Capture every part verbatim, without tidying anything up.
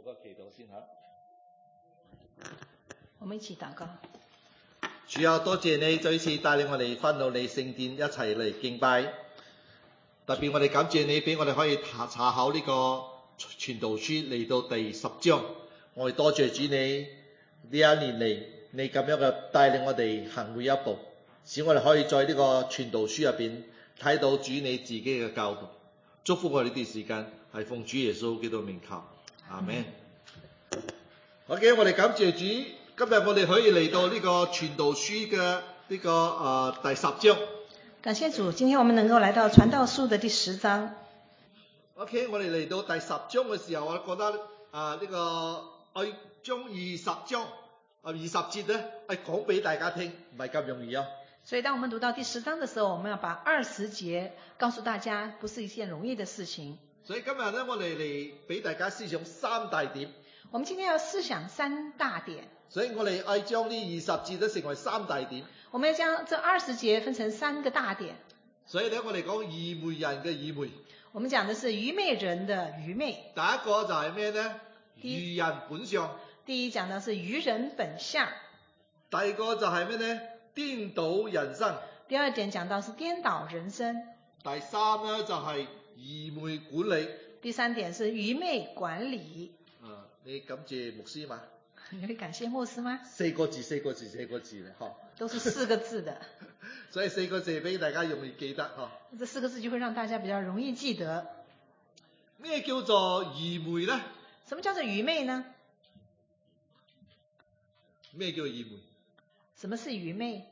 個祈禱先嚇。 我們一起禱告。 主啊，多謝你再次帶領我哋返到你聖殿一齊嚟敬拜。特別我哋感謝你俾我哋可以查查考呢個傳道書嚟到第十章。我哋多謝主你呢一年嚟你咁樣嘅帶領我哋行每一步，使我哋可以在呢個傳道書入邊睇到主你自己嘅教導。祝福我哋呢段時間係奉主耶穌基督名求，阿們。好嘅，我哋感謝主，今日我哋可以嚟到呢個傳道書嘅呢、這個誒、呃、第十章。 感謝主，今天我們能夠來到傳道書的第十章。 OK， 我哋嚟到第十章嘅時候，我覺得啊呢、這個我將二十章啊二十節咧，係講俾大家聽，唔係咁容易啊。 所以當我們讀到第十章的時候，我們要把二十節告訴大家，不是一件容易的事情。 所以今日咧，我哋嚟俾大家思想三大點。 我們今天要思想三大點。 所以我哋愛將呢二十節都成為三大點。 我們要將這二十節分成三個大點。 所以咧，我哋講愚昧人嘅愚昧。 我們講的是愚昧人的愚昧。 第一個就係咩呢？愚人本相。 第一講的是愚人本相。 第二個就係咩呢？顛倒人生。 第二點講到是顛倒人生。 第三呢就係愚昧管理。 第三點是愚昧管理。 啊，你感謝牧師嘛？ 你會感謝牧師嗎？ 四個字，四個字，四個字咧，嗬。 都是四個字的。 所以四個字俾大家容易記得，嗬。 這四個字就會讓大家比較容易記得。 咩叫做愚昧呢？ 什麼叫做愚昧呢？ 咩叫愚昧？ 什麼是愚昧？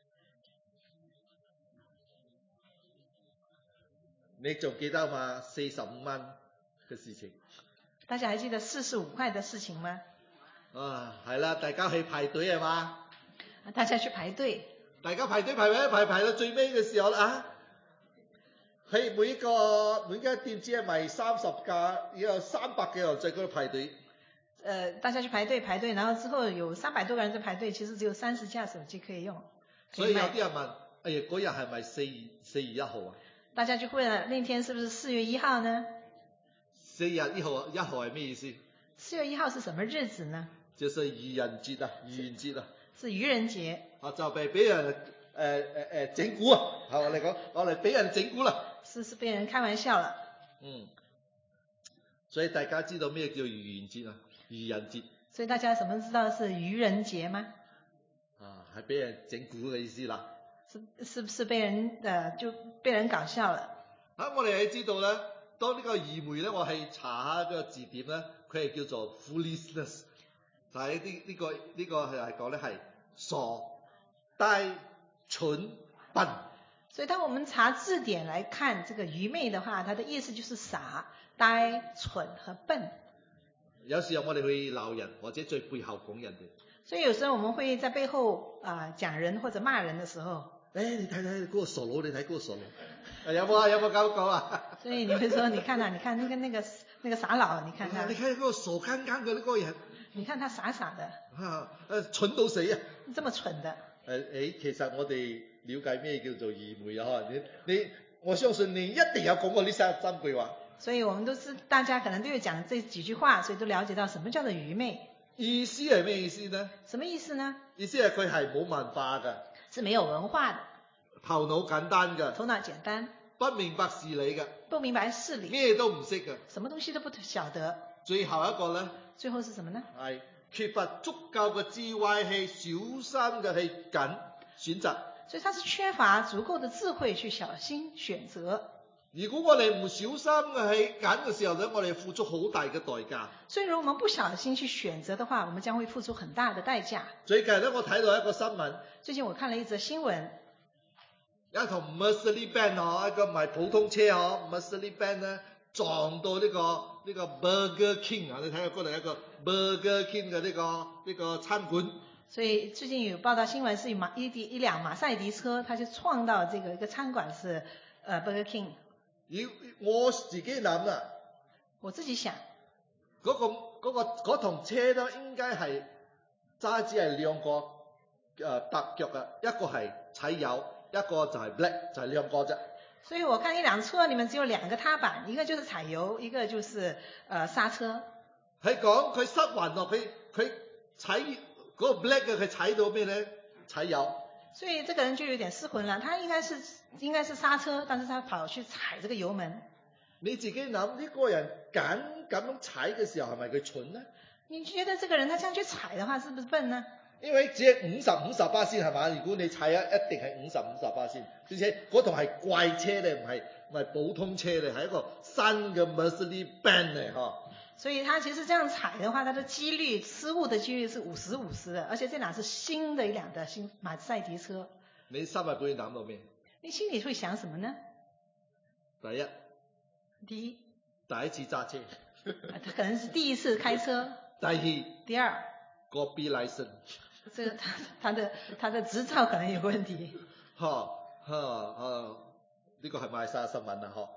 你仲記得嘛？四十五蚊嘅事情。 大家還記得四十五塊的事情嗎？ 啊，係啦，大家去排隊係嘛？ 大家去排隊。 大家排隊排排排排到最尾嘅時候啦啊！喺每一個每間店只係賣三十架，有三百幾人在嗰度排隊。 呃，大家去排隊排隊，然後之後有三百多個人在排隊，其實只有三十架手機可以用。可以所以有啲人問：哎呀，嗰日係咪四四月一號啊？ 大家就問了，那天是不是四月一號呢？ 四月一號一號係咩意思？ 四月一號是什麼日子呢？ 就是愚人節啊，愚人節啊。 是愚人節。 啊，就被俾人誒誒誒整蠱啊！係我嚟講，我嚟俾人整蠱啦。 是是被人開玩笑了。 嗯。所以大家知道咩叫愚人節啊？愚人節。 所以大家怎麼知道是愚人節嗎？ 啊，係俾人整蠱嘅意思啦。 是是不是被人呃就被人搞笑了？ 啊，我哋係知道咧，當呢個愚昧咧，我係查下個字典咧，佢係叫做 foolishness， 就係呢呢個呢、呢個係講咧係傻、呆、蠢、笨。 所以當我們查字典來看這個愚昧的話，它的意思就是傻、呆、蠢和笨。 有時候我哋去鬧人，或者在背後講人哋。 所以有時候我們會在背後啊、呃、講人或者罵人的時候， 誒，你睇睇嗰個傻佬，你睇嗰個傻佬，有冇啊？有冇咁講啊？ 所以你會說，你看啊，你看那個那個那個傻佬，你看他， 你睇嗰個傻更更嘅呢個人， 你看他傻傻的， 啊，誒蠢到死啊！ 這麼蠢的。 誒誒，其實我哋了解咩叫做愚昧啊？你你，我相信你一定有講過呢三三句話。 所以我們都知，大家可能都有講這幾句話，所以都了解到什麼叫做愚昧。 意思係咩意思呢？ 什麼意思呢？ 意思係佢係冇文化嘅， 是沒有文化的， 頭腦簡單嘅， 頭腦簡單， 不明白事理嘅， 不明白事理， 咩都唔識嘅， 什麼東西都不曉得。 最後一個呢， 最後是什麼呢？ 係缺乏足夠嘅智慧去小心嘅去揀選擇。 所以他是缺乏足夠的智慧去小心選擇。 如果我哋唔小心嘅去揀嘅時候咧，我哋付出好大嘅代價。 所以如果我們不小心去選擇的話，我們將會付出很大的代價。 最近咧，我睇到一個新聞。 最近我看了一則新聞， 有一台 Mercedes-Benz 嗬，一個唔係普通車嗬 ，Mercedes-Benz 咧撞到呢、這個呢、這個 Burger King 啊！你睇下嗰度一個 Burger King 嘅呢、這個呢、這個餐館。所以最近有報道新聞是馬一啲一輛馬賽迪車，它就撞到這個一個餐館是呃 Burger King。 要我自己諗啦， 我自己想， 嗰、那個嗰、那個嗰台車咧應該係揸只係兩個誒踏腳嘅，一個係踩油，一個就係 black， 就係兩個啫。所以我看一輛車裡面只有兩個踏板，一個就是踩油，一個就是呃剎車。 係講佢失魂咯，佢佢踩嗰個 black 嘅，佢踩到咩咧？踩油。 所以這個人就有點失魂了，他應該是應該是剎車，但是他跑去踩這個油門。 你自己諗呢、這個人敢咁樣踩嘅時候係咪佢蠢呢？ 你覺得這個人他這樣去踩的話，是不是笨呢？ 因為只係五十五十巴仙係嘛？如果你踩啊，一定係五十五十巴仙，而且嗰度係怪車咧，唔係唔係普通車咧，係一個新嘅 Mercedes-Benz 嚟嗬。 所以他其實這樣踩的話，他的幾率失誤的幾率是五十五十的，而且這輛是新的一輛的新馬自賽迪車。 你心入邊諗到咩？ 你心裡會想什麼呢？ 第一， 第一， 第一次揸車， 他可能是第一次開車。 第二， 第二， 個 B license， 這個他他的他的執照可能有問題。 嚇嚇啊！呢個係馬來西亞新聞啊，嗬。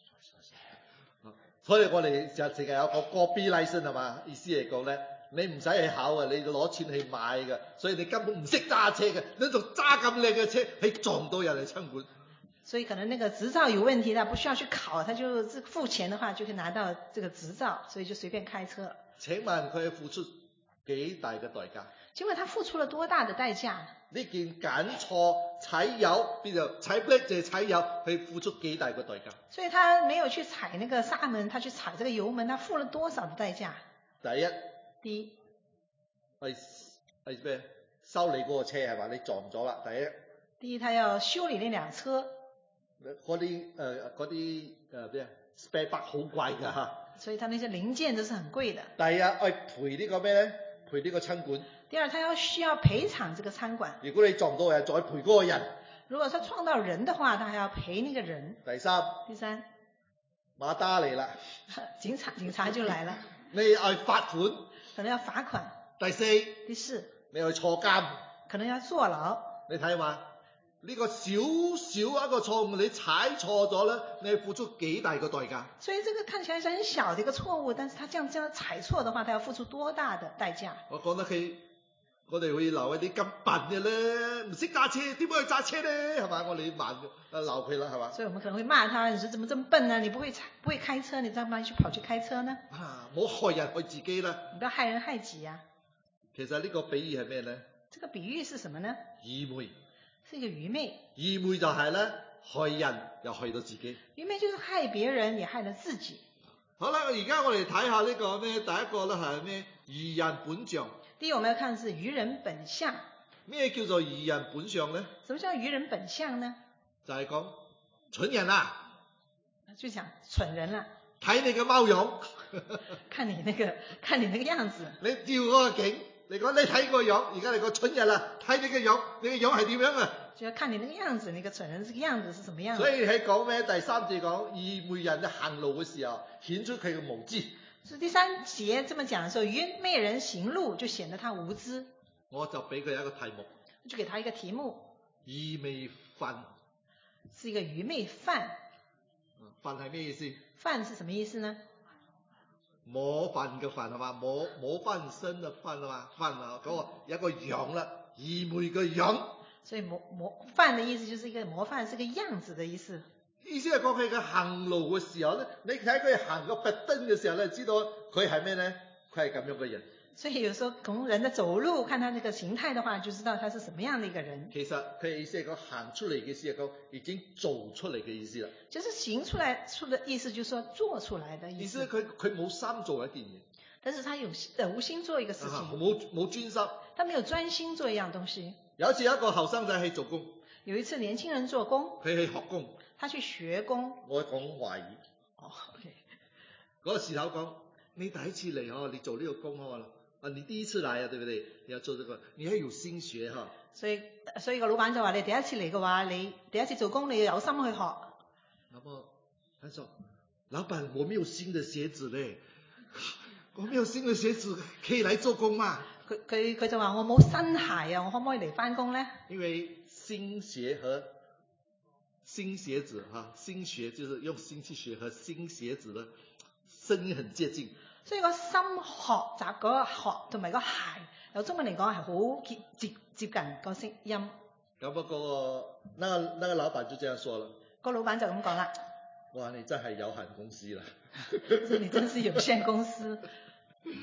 所以我哋就淨係有個個 B license 係嘛？意思嚟講咧，你唔使去考啊，你攞錢去買嘅，所以你根本唔識揸車嘅，你仲揸咁靚嘅車，係撞到人哋親管。 所以可能那個執照有問題，他不需要去考，他就付錢的話就可以拿到這個執照，所以就隨便開車。請問佢付出幾大嘅代價？ 請問他付出了多大的代價？ 呢件揀錯踩油，邊度踩 brake 就係踩油，佢付出幾大嘅代價？ 所以他沒有去踩那個剎門，他去踩這個油門，他付了多少的代價？ 第一， 第一， 係係咩？修理嗰個車係嘛？你撞咗啦，第一。 第一，他要修理那輛車。 嗰啲誒嗰啲誒咩啊 spare part 好貴㗎嚇。 所以他那些零件都是很貴的。 第二，去賠呢個咩咧？賠呢個餐館。 第二，他要需要賠償這個餐館。 如果你撞到人，再賠嗰個人。 如果他撞到人的話，他還要賠那個人。 第三。 第三。 馬打嚟啦。 警察警察就來了。 你要罰款。 可能要罰款。 第四。 第四。 你去坐監。 可能要坐牢。 你睇下呢個小小一個錯誤，你踩錯咗咧，你付出幾大個代價？ 所以這個看起來是很小的一個錯誤，但是他這樣這樣踩錯的話，他要付出多大的代價？ 我講得起，我哋會鬧一啲咁笨嘅咧，唔識揸車，點解去揸車咧？係嘛？我哋罵誒鬧佢啦，係嘛？ 所以我們可能會罵他，你說怎麼這麼笨呢？你不會不會開車，你幹嘛去跑去開車呢？ 啊，唔好害人害自己啦！ 你不要害人害己啊！ 其實呢個比喻係咩咧？ 這個比喻是什麼呢？ 愚昧。 是一個愚昧。 愚昧就係咧，害人又害到自己。 愚昧就是害別人，也害了自己。 好啦，而家我哋睇下呢個咩？第一個咧係咩？愚人本相。 第一，我們要看的是愚人本相。 咩叫做愚人本相咧？ 什麼叫愚人本相呢？ 就係講蠢人啊！ 就講蠢人啦。 睇你嘅貓樣， 看你那個，看你那個樣子。 你照嗰個景。你講你睇個樣，而家你個蠢人啦，睇你個樣，你個樣係點樣啊？ 就要看你那個樣子，你個蠢人這個樣子是什麼樣子？ 所以喺講咩？第三節講愚昧人行路嘅時候，顯出佢嘅無知。 所以第三節這麼講嘅時候，愚昧人行路就顯得他無知。 我就俾佢一個題目， 就給他一個題目。 愚昧犯， 是一個愚昧犯。 犯係咩意思？ 犯是什麼意思呢？ 摸飯嘅飯係嘛？摸摸翻身嘅飯係嘛？飯啊嗰個有一個樣啦，愚昧嘅樣。所以模模範的意思就是一個模範，是個樣子的意思。 意思係講佢嘅行路嘅時候咧，你睇佢行個拔燈嘅時候咧，知道佢係咩咧？佢係咁樣嘅人。 所以有時候從人的走路看他那個形態的話，就知道他是什麼樣的一個人。 其實佢意思係講行出嚟嘅意思係講已經做出嚟嘅意思啦。 就是行出來出的意思，就是說做出來的意思。 意思佢佢冇心做一件嘢。 但是他有無心做一個事情。 冇冇專心。 他沒有專心做一樣東西。 有一次有一個後生仔去做工。 有一次年輕人做工。 佢去學工。 他去學工。 我講華語。 哦 OK。 嗰個時候講，你第一次嚟哦，你做呢個工哦，啊你第一次嚟啊，對不對？你要做這個，你要有心學哈。所以所以個老闆就話：你第一次嚟嘅話，你第一次做工，你要有心去學。 那麼他說：老闆，我沒有新的鞋子咧，我沒有新的鞋子，可以嚟做工嘛？ 佢佢佢就話：我冇新鞋啊，我可唔可以嚟返工咧？ 因為新鞋和新鞋子哈，新鞋就是用新去學和新鞋子的聲音很接近。 所以個新學習嗰個學同埋個鞋，由中文嚟講係好接接接近個聲音。 咁不過，那個那個老闆就這樣說了。 個老闆就咁講啦。 哇！你真係有限公司啦。 你真是有限公司。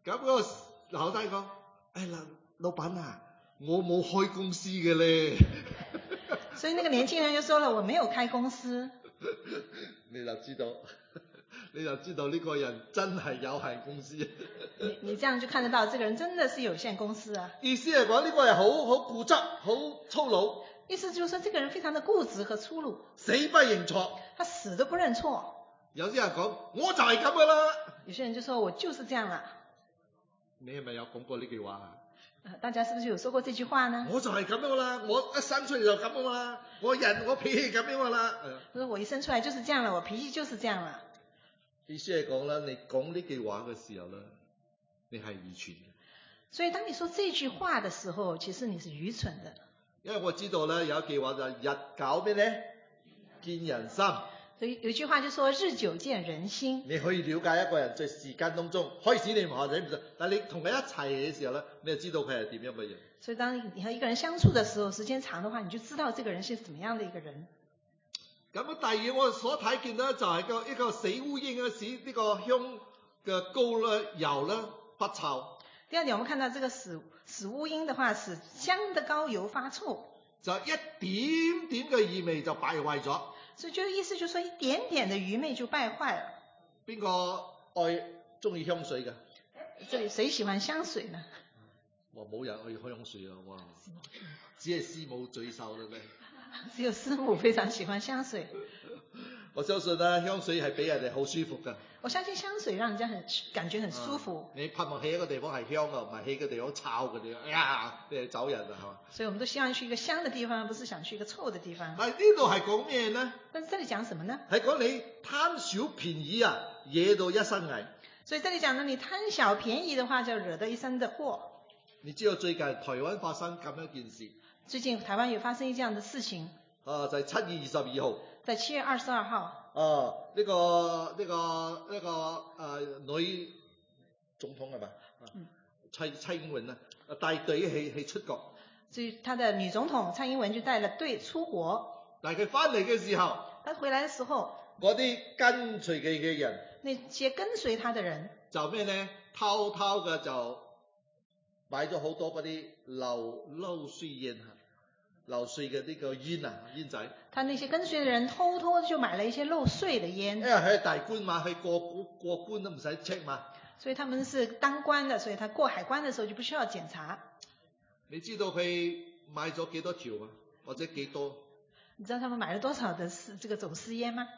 咁嗰個後生講：誒老老闆啊，我冇開公司嘅咧。 所以那個年輕人就說了，我沒有開公司。 你就知道，你就知道呢個人真係有限公司。 你你這樣就看得到，這個人真的是有限公司啊。 意思係講呢個人好好固執，好粗魯。 意思就是說，這個人非常的固執和粗魯， 死不認錯。 他死都不認錯。 有啲人講，我就係咁噶啦。 有些人就說我就是這樣啦。 你係咪有講過呢句話啊？ 大家是不是有說過這句話呢？ 我就係咁樣噶啦，我一生出嚟就咁樣啦，我人我脾氣咁樣噶啦。 他說我一生出來就是這樣了，我脾氣就是這樣了。 意思係講啦，你講呢句話嘅時候咧，你係愚蠢嘅。 所以當你說這句話的時候，其實你是愚蠢的。 因為我知道咧，有一句話就係日久咩咧，見人心。 所以有一句話就說日久見人心。你可以了解一個人在時間當中，開始你唔學你唔識，但係你同佢一齊嘅時候咧，你就知道佢係點樣嘅人。 所以當你和一個人相處的時候，時間長的話，你就知道這個人是怎麼樣的一個人。 咁第二我所睇見咧，就係個一個死烏蠅嘅使呢個香嘅膏咧油咧發臭。 第二點，我們看到這個死死烏蠅的話，使香的膏油發臭， 就一點點嘅異味就敗壞咗。 所以就意思就是說，一點點的愚昧就敗壞了。 邊個愛中意香水嘅？ 這裡誰喜歡香水呢？ 哇，冇人愛香水啊！哇，只係師母最受啦咧。 只有師母非常喜歡香水。 我相信咧，香水係俾人哋好舒服噶。 我相信香水讓人家很感覺很舒服。 啊、你盼望去一個地方係香啊，唔係去個地方臭嘅地方，哎呀，你係走人啊，係嘛？所以我們都希望去一個香的地方，不是想去一個臭的地方。 但係呢度係講咩呢？ 但是這裡講什麼呢？ 係講你貪小便宜啊，惹到一身蟻。 所以這裡講呢，你貪小便宜的話，就惹得一身的禍。你知道最近台灣發生咁樣一件事？ 最近台灣有發生一這樣的事情。 啊，就係七月二十二號。 在七月二十二號。 啊，呢、這個呢、這個呢、這個誒、呃、女總統係嘛？嗯。蔡蔡英文啊，帶隊去去出國。 所以他的女總統蔡英文就帶了隊出國。 但係佢翻嚟嘅時候， 他回來嘅時候， 嗰啲跟隨佢嘅人， 那些跟隨他的人， 就咩呢？偷偷嘅就買咗好多嗰啲漏漏水煙嚇。漏稅嘅呢個煙啊，煙仔。他那些跟隨的人偷偷就買了一些漏稅的煙。因為佢係大官嘛，佢過過關都唔使 check 嘛。 所以他們是當官的，所以他過海關的時候就不需要檢查。 你知道佢買咗幾多條啊？或者幾多？ 你知道他們買了多少的是這個走私煙嗎？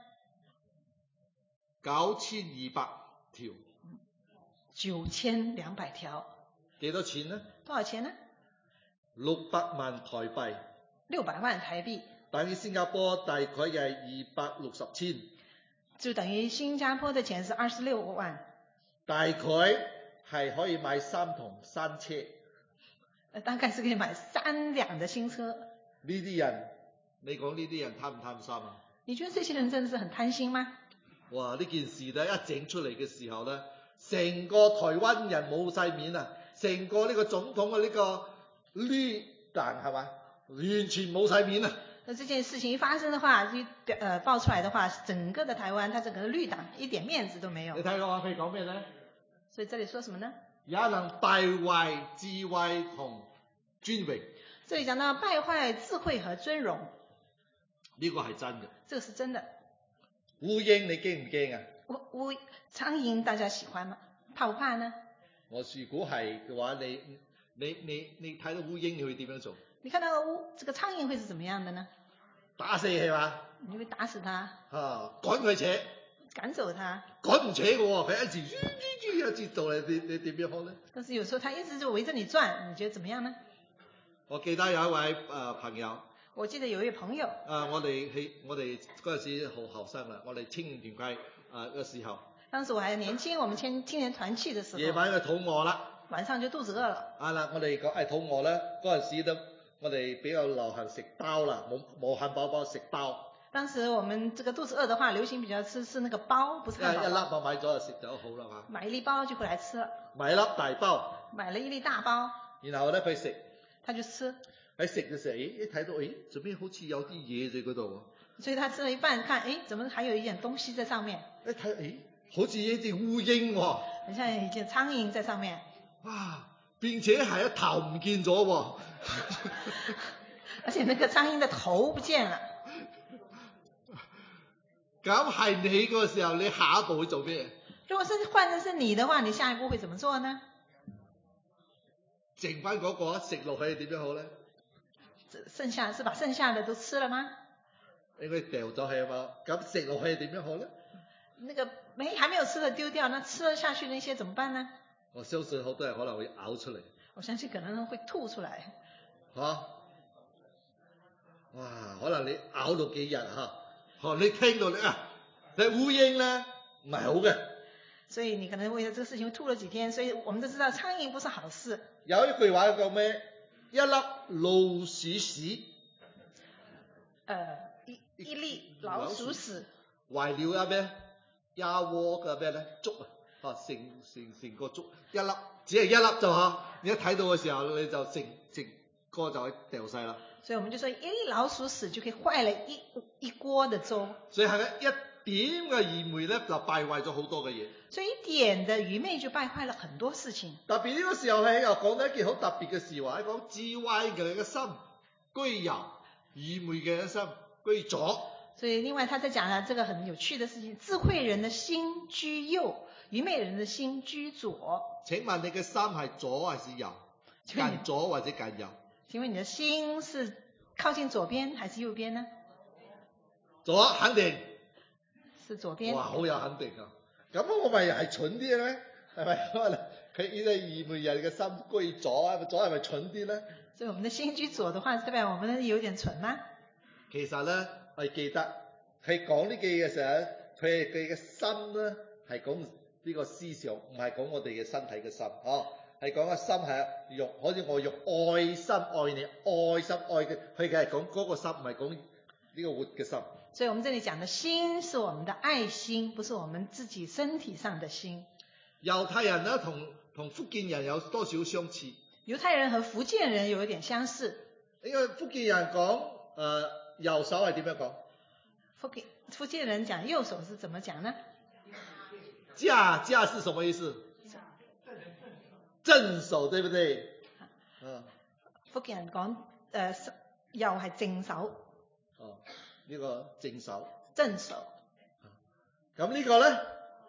九千二百條。 九千兩百條。 幾多錢呢？ 多少錢呢？ 六百萬台幣。 六百萬台幣， 等於新加坡大概係二百六十千， 就等於新加坡的錢是二十六萬， 大概係可以買三桶新車， 大概是可以買三輛的新車。呢啲人，你講呢啲人貪唔貪心啊？ 你覺得這些人真的是很貪心嗎？ 哇！呢件事咧一整出嚟嘅時候咧，成個台灣人冇晒面啊，成個呢個總統嘅呢個綠黨係嘛？完全冇晒面啊！ 那這件事情一發生的話，就表呃爆出來的話，整個的台灣，它整個綠黨一點面子都沒有。 你睇我可以講咩呢？ 所以這裡說什麼呢？ 也能敗壞智慧同尊榮。 這裡講到敗壞智慧和尊榮， 呢個係真嘅。 這個是真的。 烏蠅你驚唔驚啊？ 烏烏蒼蠅大家喜歡嗎？怕唔怕呢？ 我如果係嘅話，你你你你睇到烏蠅你會點樣做？ 你看到烏這個蒼蠅會是怎麼樣的呢？ 打死係嘛？ 你會打死它。 啊，趕佢扯。 趕走它。趕唔扯嘅喎，佢一直轉轉轉一直做，你你點樣看呢？ 但是有時候它一直就圍着你轉，你覺得怎麼樣呢？ 我記得有一位誒、呃、朋友。 我記得有一位朋友。 啊，我哋去我哋嗰陣時好後生啦，我哋青年團契啊嘅時候。當時我還年輕，我們青青年團契嘅時候。夜晚就肚餓啦。晚上就肚子餓了。啊啦，我哋講誒肚餓咧，嗰陣時都。我哋比較流行食包啦，冇冇漢堡包食包。當時我們這個肚子餓的話，流行比較吃是那個包，不是漢堡包。一粒我買咗就食就好啦嘛。買一粒包就回來吃了。買一粒大包。買了一粒大包。然後咧佢食。他就吃。喺食嘅時候，誒一睇到誒，做咩好似有啲嘢喺嗰度喎？所以他吃了一半，看誒，怎麼還有一點東西在上面？一睇誒， 好似一隻烏蠅喎， 很像一隻蒼蠅在上面。 哇！並且係一頭唔見咗喎， 而且那個蒼蠅的頭不見了。 咁係你嗰個時候，你下一步會做咩？ 如果是換成是你的話，你下一步會怎麼做呢？ 剩翻嗰個食落去點樣好咧？ 剩下是把剩下的都吃了嗎？ 應該掉咗去啊嘛，咁食落去點樣好咧？ 那個沒還沒有吃的丟掉，那吃了下去那些怎麼辦呢？ 我相信好多人可能會嘔出嚟。 我相信可能會吐出來。 嚇、啊！哇！可能你嘔到幾日嚇？嚇！你聽到你啊，你烏蠅咧唔係好嘅。 所以你可能為了這個事情吐了幾天，所以我們都知道蒼蠅不是好事。 有一句話叫咩？一粒老鼠屎。 呃，一一粒老鼠屎。 壞了一咩？一鍋嘅咩咧？粥啊！嚇，成成成個粥一粒，只係一粒就嚇。你一睇到嘅時候，你就成成個就可以掉晒啦。 所以我們就說一粒老鼠屎就可以壞了一一鍋的粥。 所以係一點嘅愚昧咧，就敗壞咗好多嘅嘢。 所以一點的愚昧就敗壞了很多事情。 特別呢個時候係又講到一件好特別嘅事話，講智慧嘅嘅心居右，愚昧嘅心居左。 所以另外他在講了這個很有趣的事情，智慧人的心居右，愚昧人的心居左。 請問你嘅心係左還是右？近左或者近右？ 請問你的心是靠近左邊還是右邊呢？ 左，肯定。 是左邊。 哇，好有肯定啊！咁我咪係蠢啲咧？係咪？可能佢呢個愚昧人嘅心居左啊，左係咪蠢啲咧？ 所以我們的心居左的話，代表我們有點蠢嗎？ 其實咧，我記得佢講呢句嘅時候，佢佢嘅心咧係講呢個思想，唔係講我哋嘅身體嘅心，哦，係講個心係用，好似我用愛心愛你，愛心愛嘅，佢嘅係講嗰個心，唔係講呢個活嘅心。 所以我們這裡講的心是我們的愛心，不是我們自己身體上的心。 猶太人呢，同同福建人有多少相似？ 猶太人和福建人有一點相似。 因為福建人講誒、呃、右手係點樣講？ 福建福建人講右手是怎麼講呢？ 架架是什麼意思？正手，對不對？嗯。 福建人講誒右係正手。 哦，呢、這個正手。 正手。 咁呢個咧？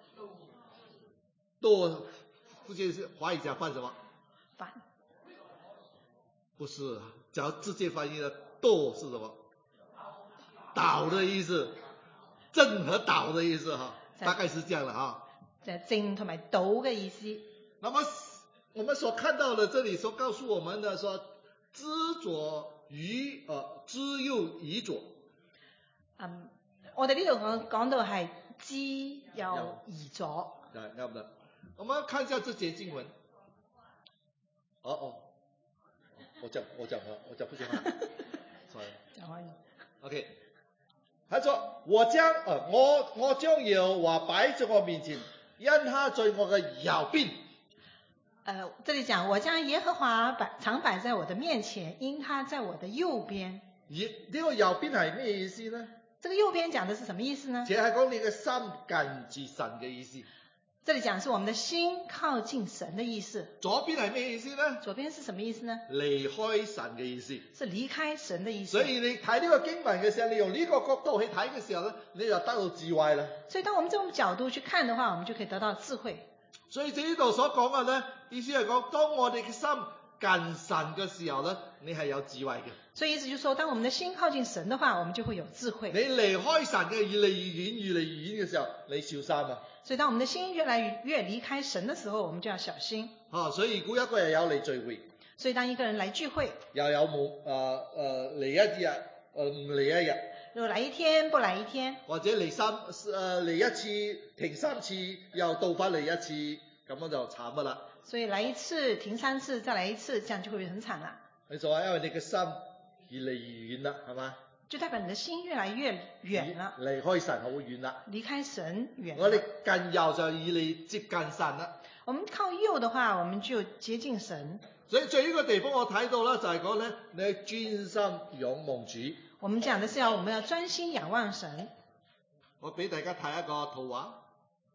多，福建華語講翻什麼？ 翻。 不是，只要直接翻譯的多是什麼？倒的意思，正和倒的意思哈，大概是這樣的哈。 就係正同埋倒嘅意思。 那麼我們所看到的這裡所告訴我們的說，知左愚，呃，知右愚左。 嗯，我哋呢度講講到係知右愚左。 對，啱唔啱？我們看一下這節經文。哦哦，我講我講我講不行啊。sorry。講可以。OK。他說：我將，呃，我我將耶和華擺在我面前，因他在我嘅右邊。 呃，這裡講我將耶和華擺常擺在我的面前，因他在我的右邊。 而呢個右邊係咩意思呢？ 這個右邊講的是什麼意思呢？ 其實係講你嘅心近住神嘅意思。 這裡講是我們的心靠近神的意思。 左邊係咩意思呢？ 左邊是什麼意思呢？ 離開神嘅意思。 是離開神的意思。 所以你睇呢個經文嘅時候，你用呢個角度去睇嘅時候咧，你就得到智慧啦。 所以當我們這種角度去看的話，我們就可以得到智慧。 所以呢度所講嘅咧，意思係講，當我哋嘅心近神嘅時候咧，你係有智慧嘅。 所以意思就是說，當我們的心靠近神的話，我們就會有智慧。 你離開神嘅越嚟越遠，越嚟越遠嘅時候，你小心啊！ 所以當我們的心越來越越離開神的時候，我們就要小心。 啊，所以如果一個人有嚟聚會， 所以當一個人來聚會， 又有冇誒誒嚟一日，誒唔嚟一日， 如果來一天不來一天， 或者嚟三誒嚟一次停三次，又倒翻嚟一次，咁樣就慘噶啦。 所以來一次停三次，再來一次，這樣就會很慘啦。 你就話因為你嘅心越嚟越遠啦，係嘛？ 就代表你的心越來越遠了， 離開神好遠啦。 離開神遠。 我哋近右就以嚟接近神啦。 我們靠右的話，我們就接近神。 所以最呢個地方我睇到啦，就係講咧，你係專心仰望主。 我們講的是要我們要專心仰望神。 我俾大家睇一個圖畫。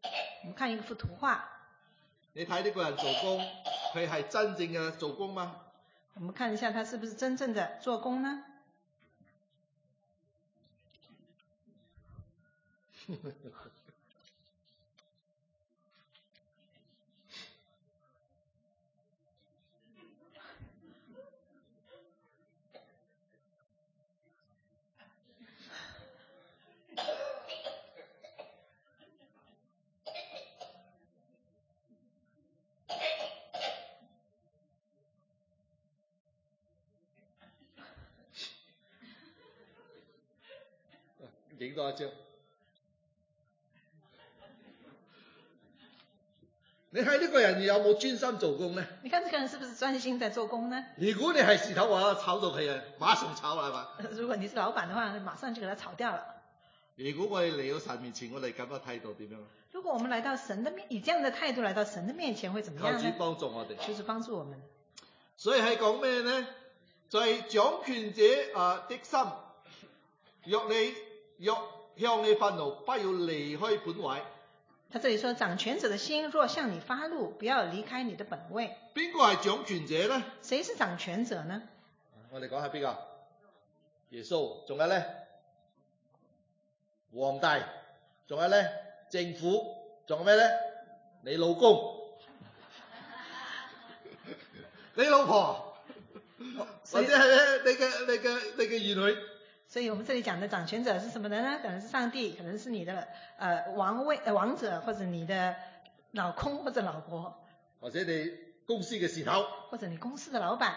我們看一幅圖畫， 你睇呢個人做工，佢係真正嘅做工嗎？ 我們看一下他是不是真正的做工呢？ 影多一張。你睇呢個人有冇專心做工呢？ 你看這個人是不是專心在做工呢？ 如果你係事頭話炒到佢啊，馬上炒係嘛？ 如果你是老闆的話，馬上就給他炒掉了。 如果我哋嚟到神面前，我哋咁嘅態度點樣？ 如果我們來到神的面，以這樣的態度來到神的面前，會怎麼樣呢？ 求主幫助我哋。 就是幫助我們。 所以係講咩呢？就係掌權者啊的心，若你若向你發怒，不要離開本位。 他這裡說，掌權者的心若向你發怒，不要離開你的本位。 邊個係掌權者呢？ 誰是掌權者呢？ 我哋講下邊個？耶穌，仲有咧皇帝，仲有咧政府，仲有咩咧？你老公，你老婆，或者係咧你嘅你嘅你嘅兒女。 所以我們這裡講的掌權者是什麼人呢？可能是上帝，可能是你的呃王位呃王者，或者你的老公或者老婆， 或者你公司嘅事頭， 或者你公司的老闆。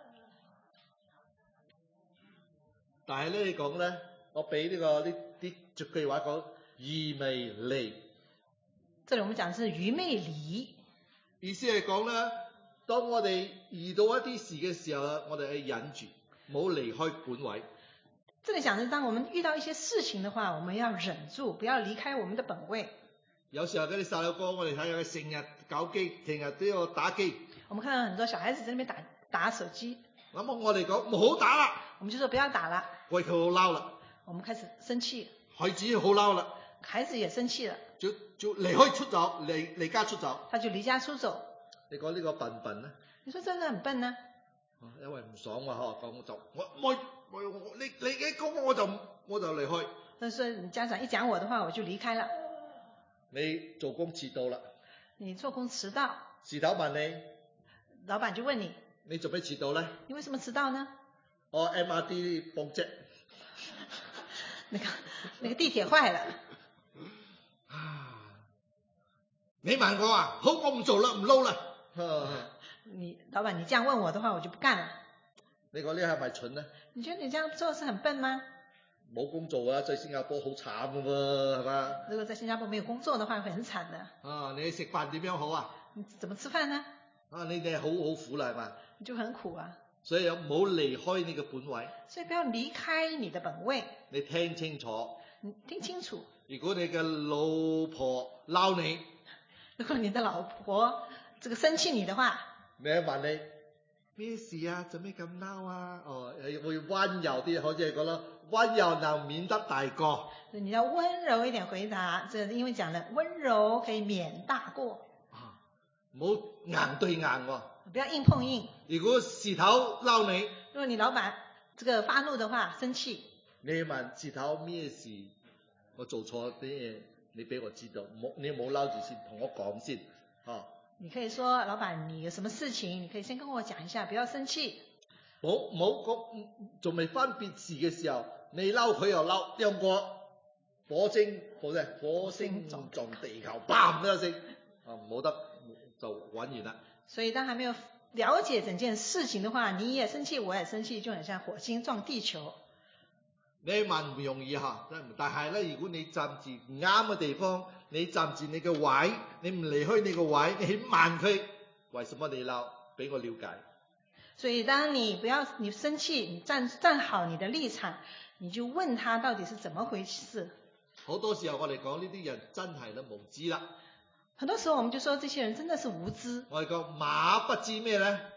但係咧，你講咧，我俾呢、這個呢啲俗句話講愚昧離。 這裡我們講的是愚昧離， 意思係講咧，當我哋遇到一啲事嘅時候，我哋係忍住，冇離開本位。 這裡講的是，當我們遇到一些事情的話，我們要忍住，不要離開我們的本位。 有時候嗰啲細路哥，我哋睇下佢成日搞機，成日都要打機。 我們看到很多小孩子在那邊打打手機。 咁我哋講唔好打啦， 我們就說不要打了。 喂，佢好嬲啦， 我們開始生氣， 孩子好嬲啦， 孩子也生氣了， 就就離開出走，離離家出走。 他就離家出走。 你講呢個笨笨呢？ 你說真的很笨呢？ 因為唔爽啊，嗬，講就我我我你你你講我就我就離開。 但是你家長一講我的話，我就離開了。 你做工遲到啦， 你做工遲到， 事頭問你， 老闆就問你， 你做咩遲到咧？ 你為什麼遲到呢？ 我 M R T 崩啫， 那個那個地鐵壞了。 啊！你問我啊，好，我唔做啦，唔撈啦。 你老闆，你這樣問我的話，我就不幹了。 你講呢係咪蠢呢？ 你覺得你這樣做是很笨嗎？ 冇工做啊，在新加坡好慘㗎喎，係嘛？ 如果在新加坡沒有工作的話，會很慘的。 啊，你食飯點樣好啊？ 你怎麼吃飯呢？ 啊，你哋好好苦啦，係嘛？ 你就很苦啊。 所以唔好離開呢個本位。 所以不要離開你的本位。 你聽清楚。 你聽清楚。 如果你嘅老婆鬧你， 如果你的老婆這個生氣你的話， 你問你咩事啊？做咩咁嬲啊？哦，會溫柔啲，好似係講啦，溫柔能免得大過。 你要溫柔一點回答，這因為講了溫柔可以免大過。 啊，唔好硬對硬喎、哦。 不要硬碰硬。 如果事頭嬲你， 如果你老闆這個發怒的話，生氣， 你問事頭咩事？我做錯啲嘢，你俾我知道，冇你冇嬲住先，同我講先，啊。 你可以說，老闆，你有什麼事情，你可以先跟我講一下，不要生氣。 冇冇講，仲未分別事嘅時候，你嬲佢又嬲，兩個火星好啫，火星撞撞地球，砰一聲，啊冇得就玩完啦。 所以當還沒有了解整件事情的話，你也生氣，我也生氣，就很像火星撞地球。 你問唔容易嚇，但係咧，如果你站住唔啱嘅地方，你站住你嘅位，你唔離開你個位，你去問佢為什麼你嬲，俾我了解。 所以當你不要你生氣，你站站好你的立場，你就問他到底是怎麼回事。 好多時候我哋講呢啲人真係咧無知啦。 很多時候我們就說這些人真的是無知。 我哋講馬不知咩咧？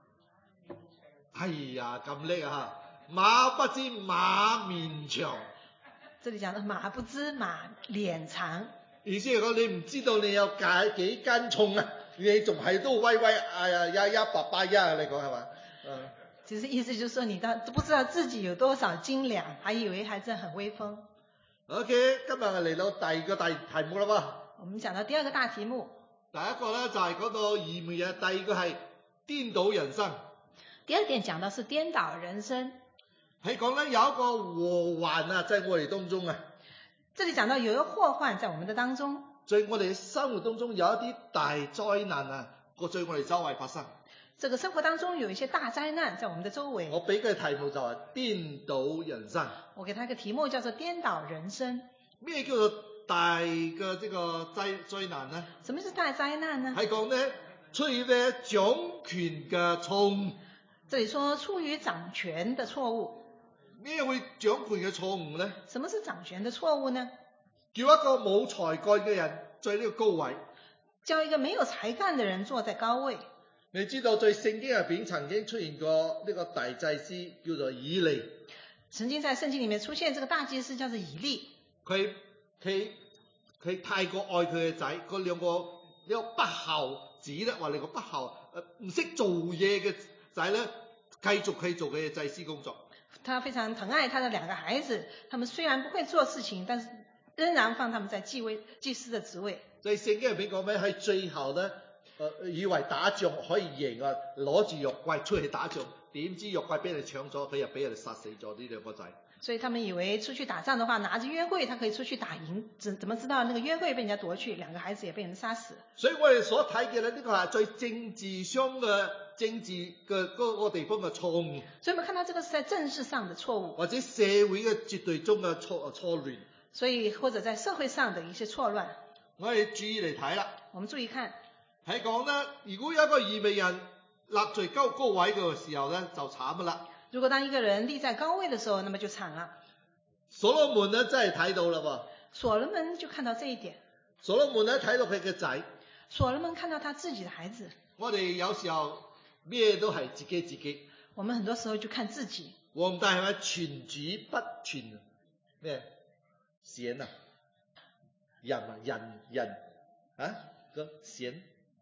哎呀咁叻啊！馬不知馬面長。 這裡講的馬不知馬臉長， 意思係講你唔知道你有幾幾斤重啊，你仲係都威威哎呀呀呀爸爸呀，你講係嘛？嗯。 其實意思就是說你都不知道自己有多少斤兩，還以為孩子很威風。 OK， 今日我嚟到第二個大題目啦喎。 我們講到第二個大題目。 第一個咧就係講到愚昧人，第二個係顛倒人生。 第二點講到是顛倒人生。 係講咧有一個禍患啊，在我哋當中啊。 這裡講到有一個禍患在我們的當中。在我哋生活當中有一啲大災難啊，個在我哋周圍發生。 這個生活當中有一些大災難在我們的周圍。 我俾嘅題目就係顛倒人生。 我給他一個題目叫做顛倒人生。 咩叫做大嘅這個災災難呢？ 什麼是大災難呢？ 係講呢出於呢掌權嘅錯誤。 這裡說出於掌權的錯誤。 咩會掌權嘅錯誤呢？ 什麼是掌權的錯誤呢？ 叫一個冇才幹嘅人在呢個高位。 叫一個沒有才幹的人坐在高位。 你知道在聖經入邊曾經出現過呢個大祭司叫做以利。 曾經在聖經裡面出現這個大祭司叫做以利。佢佢佢太過愛佢嘅仔，嗰兩個一個不孝子咧，話你個不孝誒唔識做嘢嘅仔咧，繼續去做佢嘅祭司工作。 他非常疼愛他的兩個孩子，他們雖然不會做事情，但是仍然放他們在祭位祭司的職位。在聖經入邊講咩？喺最後咧。誒以為打仗可以贏啊，攞住肉桂出去打仗，點知肉桂俾人搶咗，佢又俾人哋殺死咗呢兩個仔。 所以他們以為出去打仗的話，拿着約櫃，他可以出去打贏，怎怎麼知道那個約櫃被人家奪去，兩個孩子也被人殺死。 所以我哋所睇嘅咧，呢個係在政治上嘅政治嘅嗰個地方嘅錯誤。 所以我們看到這個是在政治上的錯誤， 或者社會嘅絕對中嘅錯錯亂。 所以或者在社會上的一些錯亂。 我哋注意嚟睇啦。 我們注意看。 係講咧，如果有一個愚昧人立在高高位嘅時候咧，就慘噶啦。 如果當一個人立在高位嘅時候，那麼就慘啦。 所羅門咧真係睇到啦喎。 所羅門就看到這一點。 所羅門咧睇到佢嘅仔。 所羅門看到他自己的孩子。 我哋有時候咩都係自己自己。 我們很多時候就看自己。 皇帝係咪傳子不傳咩賢啊？人啊人人啊個賢。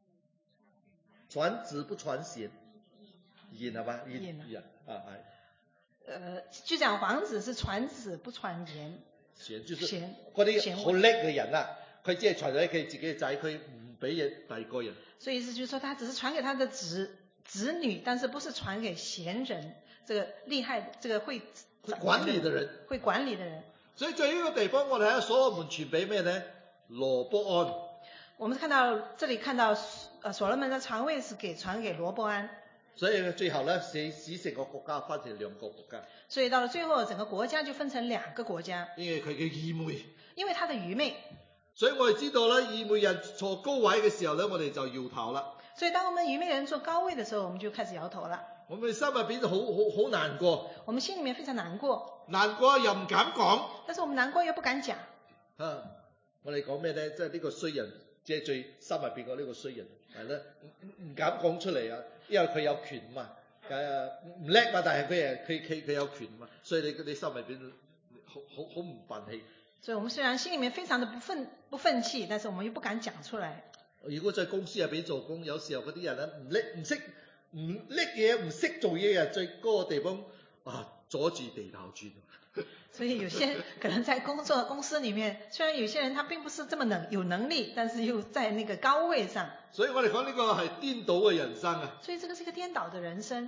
傳子不傳賢，賢係嘛？賢賢啊係。 呃，就講皇子是傳子不傳言。 賢就是賢嗰啲好叻嘅人啊，佢只係傳咗佢自己嘅仔，佢唔俾嘢第二個人。 所以意思就是說，他只是傳給他的子子女，但是不是傳給賢人，這個厲害，這個會會管理的人。 會管理的人。 所以在呢個地方，我哋喺所羅門傳俾咩呢？羅波安。 我們看到這裡看到。呃，所羅門的傳位是給傳給羅波安， 所以最後咧，使使成個國家分成兩個國家。 所以到了最後，整個國家就分成兩個國家。 因為佢嘅愚昧。 因為他的愚昧。 所以我哋知道咧，愚昧人坐高位嘅時候咧，我哋就搖頭啦。 所以當我們愚昧人坐高位嘅時候，我們就開始搖頭啦。 我們心入邊好好好難過。 我們心裡面非常難過。 難過又唔敢講。 但是我們難過又不敢講。 啊，我哋講咩咧？即係呢個衰人，即係最心入邊嘅呢個衰人。係啦，唔唔敢講出嚟啊，因為佢有權嘛，誒唔叻嘛，但係佢誒佢佢佢有權嘛，所以你你心入邊好好好唔忿氣。所以我們雖然心裡面非常的不憤不憤氣，但是我們又不敢講出來。如果在公司入邊做工，有時候嗰啲人咧唔叻唔識唔叻嘢唔識做嘢啊，最嗰個地方啊阻住地頭轉。 所以有些可能在工作公司裡面，雖然有些人他並不是這麼能有能力，但是又在那個高位上。所以我哋講呢個係顛倒嘅人生啊。所以這個是一個顛倒的人生。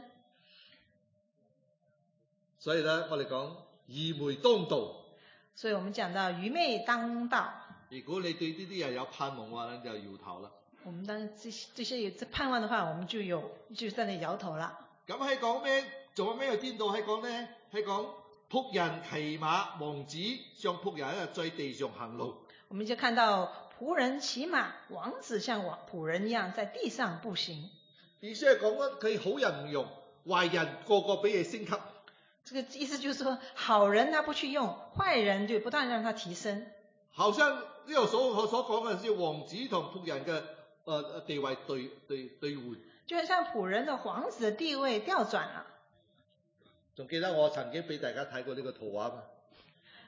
所以呢，我哋講愚昧當道。所以我們講到愚昧當道。如果你對呢啲人有盼望嘅話，你就搖頭啦。我們當這些這些有盼望的話，我們就有就在那搖頭啦。咁係講咩？仲有咩有顛倒？係講呢？係講。僕人騎馬，王子像僕人喺在地上行路。我們就看到僕人騎馬，王子像王僕人一樣在地上步行。意思係講緊佢好人唔用，壞人個個俾佢升級。這個意思就是說，好人他不去用，壞人就不斷讓他提升。好像呢個所我所講嘅，是王子同僕人嘅誒地位對對對換。就係像僕人的王子的地位調轉了。仲記得我曾經俾大家睇過呢個圖畫嘛？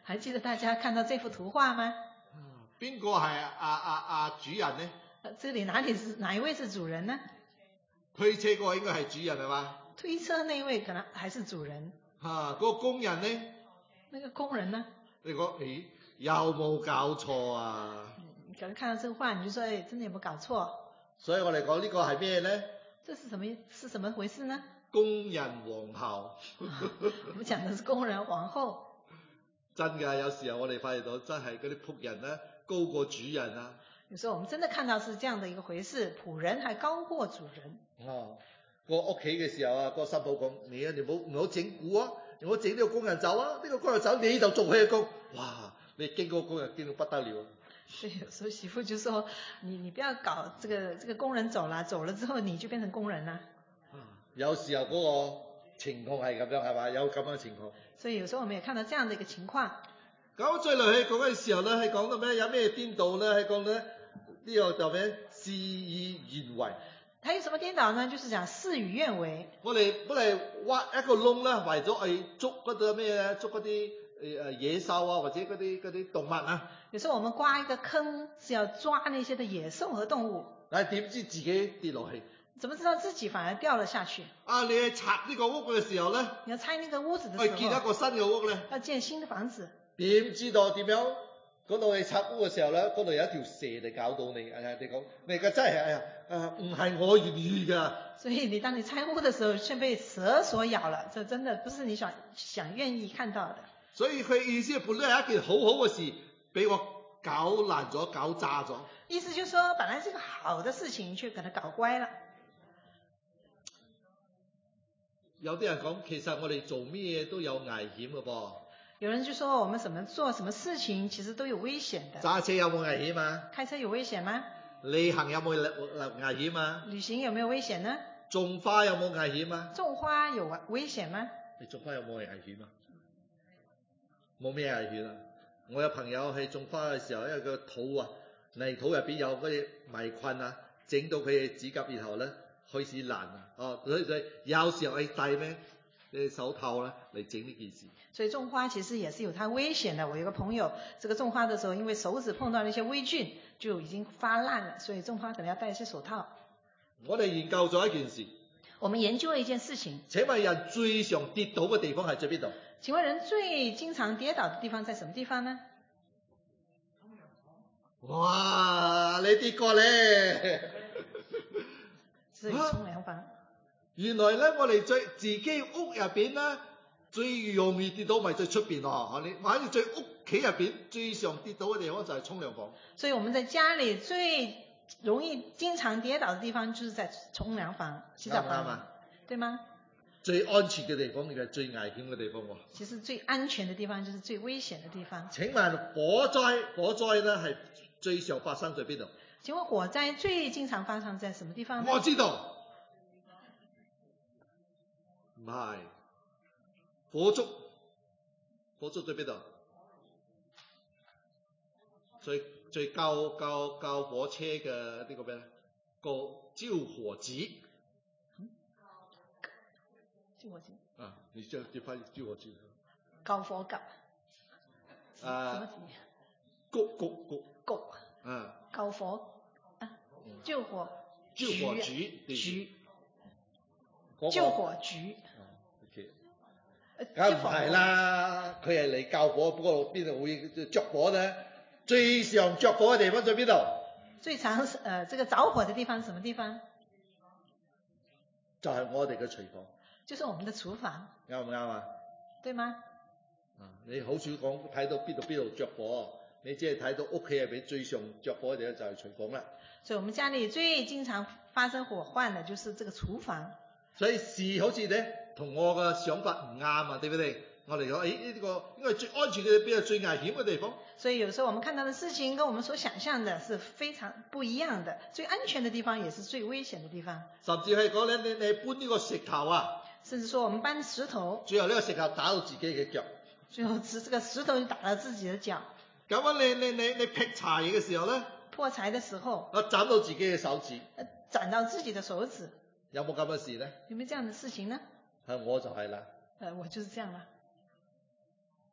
還記得大家看到這幅圖畫嗎？ 邊個係啊啊啊主人呢？ 這裡哪裡是哪一位是主人呢？ 推車嗰個應該係主人係嘛？ 推車那位可能還是主人。 嚇、啊，嗰、那個工人呢？ 那個工人呢？ 你講，咦，有冇搞錯啊？ 你可能看到這個畫，你就說，誒，真的有冇搞錯？ 所以我哋講呢個係咩呢？ 這是什麼？是什麼回事呢？ 工人皇后。 我們講的是工人皇后。 真㗎，有時候我哋發現到真係嗰啲僕人呢，高過主人啊。 有時候我們真的看到是這樣的一個回事，僕人還高過主人。 哦，過屋企嘅時候啊，個新抱講：你啊，你唔好唔好整蠱啊，你唔好整呢個工人走啊，呢、這個工人走你就做佢嘅工。哇，你驚嗰個工人驚到不得了。 所以有時候媳婦就說：你你不要搞這個這個工人走了，走了之後你就變成工人啦。 有時候嗰個情況係咁樣係嘛？有咁樣嘅情況。所以有時候我們也看到這樣的一個情況。 咁再嚟去講嘅時候咧，係講到咩？有咩顛倒咧？係講咧呢個就咩？事與願違。 他有什麼顛倒呢？就是講事與願違。 我哋本嚟挖一個窿咧，為咗去捉嗰啲咩咧？捉嗰啲誒誒野獸啊，或者嗰啲嗰啲動物啊。 有時候我們挖一個坑，是要抓那些的野獸和動物。 但係點知自己跌落去？ 怎麼知道自己反而掉了下去？ 啊！你去拆呢個屋嘅時候咧， 你要拆那個屋子嘅時候， 去建一個新嘅屋咧， 要建新的房子。 點知道點樣？嗰度你拆屋嘅時候咧，嗰度有一條蛇嚟搞到你。哎呀，你講你嘅真係哎呀，誒唔係我願意㗎。 所以你當你拆屋嘅時候，卻被蛇所咬了，這真的不是你想想願意看到的。 所以佢意思係本來係一件好好嘅事，俾我搞爛咗、搞炸咗。 意思就是說，本來是一個好的事情，卻給它搞乖了。 有啲人講，其實我哋做咩都有危險嘅噃。 有人就說，我們什麼做什麼事情，其實都有危險的。 揸車有冇危險啊？ 開車有危險嗎？ 旅行有冇危險啊？ 旅行有沒有危險呢？ 種花有冇危險啊？ 種花有危險嗎？ 你種花有冇危險啊？冇咩危險啊！我有朋友去種花嘅時候，因為個土啊，泥土入邊有嗰啲黴菌啊，整到佢嘅指甲，然後咧開始爛啊！哦，所以所以有時候係戴咩嘅手套咧嚟整呢件事。 所以種花其實也是有它危險的。我有個朋友，這個種花的時候，因為手指碰到那些微菌，就已經發爛了，所以種花可能要戴一些手套。 我哋研究咗一件事。 我們研究了一件事情。 請問人最常跌倒嘅地方係在邊度？ 請問人最經常跌倒的地方在什麼地方呢？ 哇！你跌過咧？ 是沖涼房。 原來咧，我哋最自己屋入邊咧，最容易跌倒咪在出邊咯。你反正最屋企入邊最常跌倒嘅地方就係沖涼房。 所以我們在家裏最容易經常跌倒的地方，就是在沖涼房、洗澡房， 啱對嗎？ 最安全嘅地方，亦係最危險嘅地方喎。 其實最安全嘅地方，就是最危險嘅地方。 請問火災，火災咧係最常發生在邊度？ 請問火災最經常發生在什麼地方呢？ 我知道。唔係，火燭，火燭在邊度？最最救救救火車嘅呢個咩咧？個招火子。 嗯？招火子。 啊，你叫叫翻招火子。 救火急。 啊。 什麼子？ 谷谷谷。 谷。 啊。 救火。啊。救火。 救火局。 局。救火局。 梗唔係啦，佢係嚟救火，不過邊度會着火呢？最常着火嘅地方在邊度？ 最常誒、呃，這個着火嘅地方係什麼地方？ 就係我哋嘅廚房。 就是我們的廚房。 啱唔啱啊？ 對嗎？ 啊，你好少講睇到邊度邊度着火，你只係睇到屋企入邊最常着火嘅地方就係廚房啦。 所以，我們家裏最經常發生火患嘅，就是這個廚房。所以事好似咧。同我嘅想法唔啱啊，對不對？我嚟講，誒呢個應該係最安全嘅，邊係最危險嘅地方？ 所以有時候我們看到的事情跟我們所想象的是非常不一樣的。最安全的地方也是最危險的地方。 甚至係講你你你搬呢個石頭啊， 甚至說我們搬石頭， 最後呢個石頭打到自己嘅腳。 最後這這個石頭就打到自己嘅腳。 咁啊，你你你你劈柴嘅時候咧？ 破柴嘅時候。 啊，斬到自己嘅手指。 斬到自己嘅手指。 有冇咁嘅事咧？ 有冇這樣嘅事情呢？ 係我就係啦， 誒，我就是這樣啦。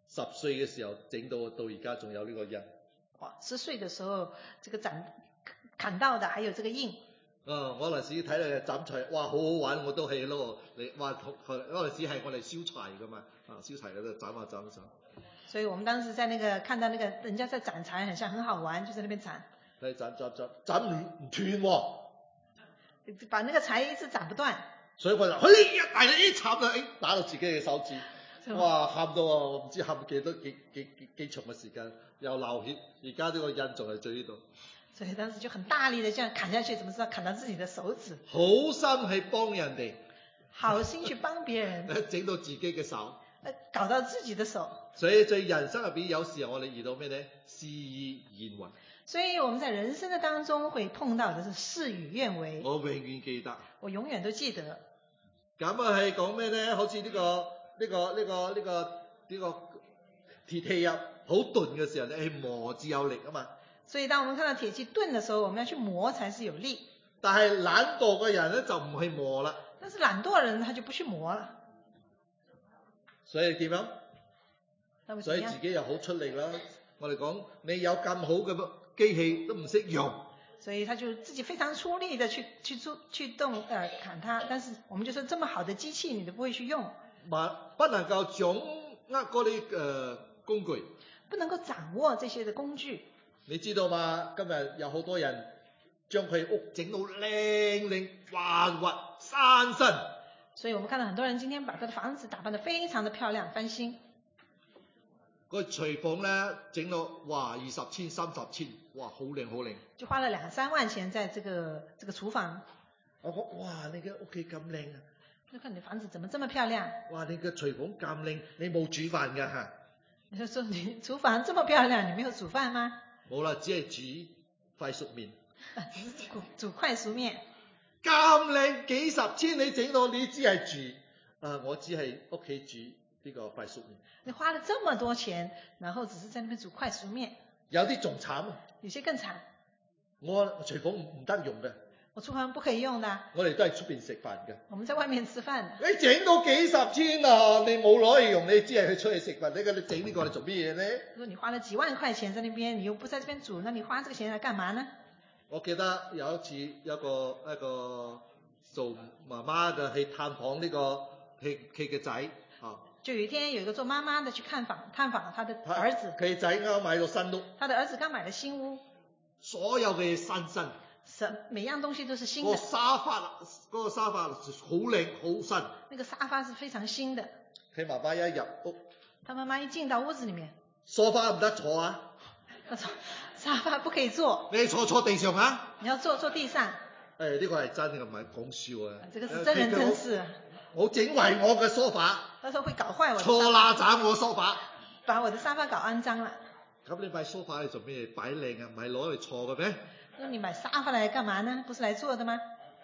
十歲嘅時候整到到而家仲有呢個印。 哇！十歲嘅時候，這個斬砍到的還有這個印。 啊！我嗰陣時睇你斬柴，哇，好好玩，我都係咯。你哇，嗰陣時係我哋燒柴噶嘛，啊，燒柴嗰度斬下斬下。 所以我們當時在那個看到那個人家在斬柴，很像很好玩，就在那邊斬。 你斬斬斬斬唔唔斷喎。 把那個柴一直斬不斷。所以我就嘿一大力一插就誒打到自己嘅手指，哇！喊到啊，我唔知喊幾多幾幾幾幾長嘅時間，又流血。而家呢個印仲係在呢度。 所以當時就很大力的這樣砍下去，怎麼知道砍到自己的手指？ 好心去幫人哋， 好心去幫別人， 整到自己嘅手， 搞到自己的手。 所以在人生入邊，有時候我哋遇到咩呢？事與願違。 所以我們在人生的當中會碰到的是事與願違。 我永遠記得， 我永遠都記得。 咁啊係講咩呢？好似呢、這個呢、這個呢、這個呢、這個呢、這個鐵器啊，好鈍嘅時候咧，係磨至有力啊嘛。 所以當我們看到鐵器鈍的時候，我們要去磨才是有力。 但係懶惰嘅人咧就唔去磨啦。 但是懶惰嘅人他就不去磨了。 所以點樣？所以自己又好出力啦。我哋講你有咁好嘅機器都唔識用。 所以他就自己非常出力的去去做去動呃砍它，但是我們就說這麼好的機器你都不會去用。 不能夠掌握嗰啲誒工具。 不能夠掌握這些的工具。 你知道嘛？今日有好多人將佢屋整到靚靚、滑滑、山新。 所以我們看到很多人今天把他的房子打扮得非常的漂亮、翻新。 個廚房咧整到哇二十千、三十千，哇好靚好靚。 就花了兩三萬錢在這個這個廚房。 我講哇，你嘅屋企咁靚啊！ 就看你房子怎麼這麼漂亮？ 哇，你嘅廚房咁靚，你冇煮飯㗎嚇？ 你就說你廚房這麼漂亮，你沒有煮飯嗎？ 冇啦，只係煮快熟麵。 啊，只是煮煮快熟麵。 咁靚幾十千你整到，你只係煮，啊我只係屋企煮呢個快熟麵。 你花了這麼多錢，然後只是在那邊煮快熟麵。 有啲仲慘。 有些更慘。 我廚房唔得用嘅。 我廚房不可以用的。 我哋都係出邊食飯嘅。 我們在外面吃飯。 你整到幾十千啊！你冇攞嚟用，你只係去出去食飯。你你整呢個你做咩嘢呢？ 如果你花了幾萬塊錢在那邊，你又不在這邊煮，那你花這個錢來幹嘛呢？ 我記得有一次有一個一個做媽媽嘅去探訪呢個佢佢嘅仔啊。 就有一天有一個做媽媽的去看訪探訪他的兒子。 佢仔啱買咗新屋。他的兒子剛買了新屋。 所有嘅新新。 每樣東西都是新的。 個沙發，嗰個沙發好靚好新。 那個沙發是非常新的。 佢媽媽一入屋， 他媽媽一進到屋子裡面， 沙發唔得坐啊。 沙發不可以坐。 你坐坐地上啊。 你要坐坐地上。 誒，呢個係真嘅，唔係講笑啊。 這個是真人真事。 我整壞我嘅沙發。 他說會搞壞我。 錯啦，斬我沙發。 把我的沙發搞骯髒了。 咁你買沙發嚟做咩？擺靚啊，唔係攞嚟坐嘅咩？ 那你買沙發來幹嘛呢？不是來坐的嗎？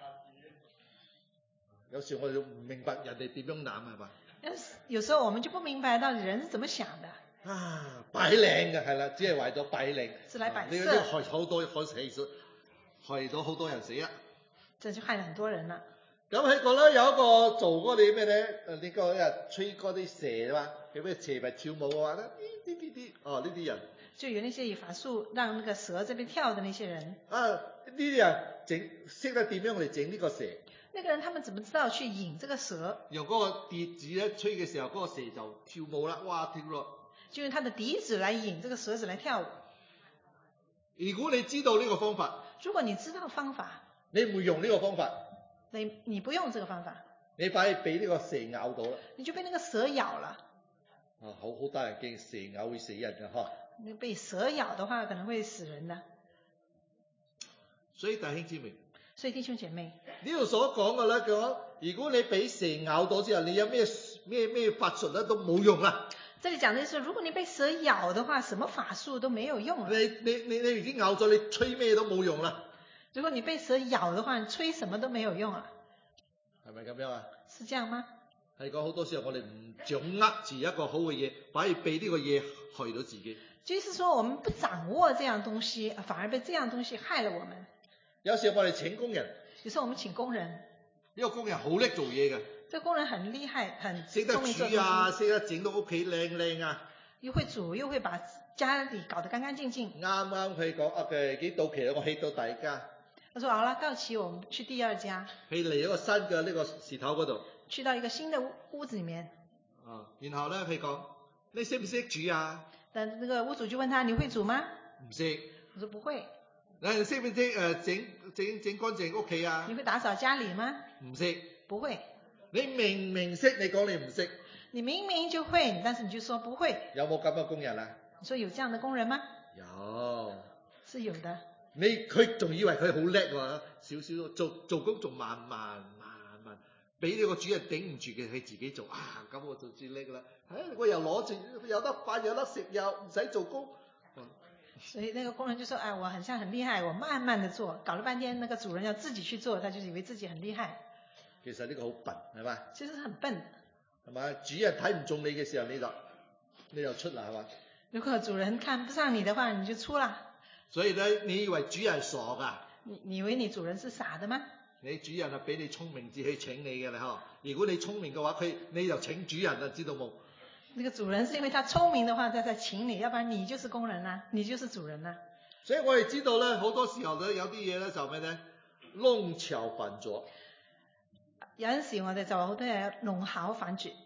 有時我哋唔明白人哋點樣諗係嘛？ 有時候我們就不明白到底人是怎麼想的。 啊，擺靚嘅係啦，只係為咗擺靚。 是來擺設。 呢個害好多害死咗，害到好多人死啊！ 這就害了很多人啦。 咁喺個咧有一個做嗰啲咩咧？誒呢個日吹嗰啲蛇啊嘛，叫咩蛇咪跳舞嘅話咧？啲啲啲哦呢啲人。就有那些以法術讓那個蛇這邊跳的那些人。 啊，呢啲人整識得點樣嚟整呢個蛇？ 那個人他們怎麼知道去引這個蛇？ 用嗰個笛子咧吹嘅時候，嗰、那個蛇就跳舞啦，哇跳落。 就用他的笛子來引這個蛇子來跳舞。 如果你知道呢個方法， 如果你知道方法， 你唔會用呢個方法。 你你不用這個方法， 你反而俾呢個蛇咬到啦。 你就被那個蛇咬了。 啊，好好得人驚，蛇咬會死人㗎嗬。 你被蛇咬的話，可能會死人的。 所以弟兄姊妹， 所以弟兄姐妹， 呢度所講嘅咧，講如果你俾蛇咬到之後，你有咩咩咩法術咧都冇用啦。 這裡講的是，如果你被蛇咬的話，什麼法術都沒有用了。 你你你你已經咬咗，你吹咩都冇用啦。 如果你被蛇咬的話，你吹什麼都沒有用啊。 係咪咁樣啊？ 是這樣嗎？ 係講好多時候我哋唔掌握住一個好嘅嘢，反而被呢個嘢害到自己。 就是說，我們不掌握這樣東西，反而被這樣東西害了我們。 有時候我哋請工人， 有時候我們請工人， 呢個工人好叻做嘢嘅。 這個工人很厲害，很識得煮啊，識得整到屋企靚靚啊。 又會煮又會把家裡搞得乾乾淨淨。 啱啱佢講啊嘅幾到期啦，我去到第一家。 他說好啦，到期我們去第二家。 佢嚟一個新嘅呢個事頭嗰度。 去到一個新的屋屋子裡面。 啊，然後咧佢講：你識唔識煮啊？ 但這個屋主就問他：你會煮嗎？ 唔識。 我說不會。 你識唔識誒整整整乾淨屋企啊？ 你會打掃家裡嗎？ 唔識。 不會。 你明明識，你講你唔識。 你明明就會，但是你就說不會。 有冇咁嘅工人啊？ 你說有這樣的工人嗎？ 有。是有的。 你佢仲以為佢好叻喎，少少做做工仲慢慢慢慢，俾呢個主人頂唔住嘅，佢自己做啊，咁我就最叻啦。唉、哎，我又攞住有得飯有得食，又唔使做工。 所以那個工人就說：哎，我很像很厲害，我慢慢的做，搞了半天，那個主人要自己去做，他就以為自己很厲害。 其實呢個好笨，係嘛？ 其實是很笨。係嘛？主人睇唔中你嘅時候，你就你就出啦，係嘛？ 如果主人看不上你的話，你就出啦。所以咧，你以為主人傻噶？ 你你以為你主人是傻的嗎？ 你主人係比你聰明至去請你嘅啦，嗬！如果你聰明嘅話，佢你就請主人啦，知道冇？ 那個主人是因為他聰明的話，他才請你，要不然你就是工人啦，你就是主人啦。 所以我哋知道咧，好多時候咧，有啲嘢咧就咩咧，弄巧反拙。 有陣時我哋就好多嘢弄巧反拙。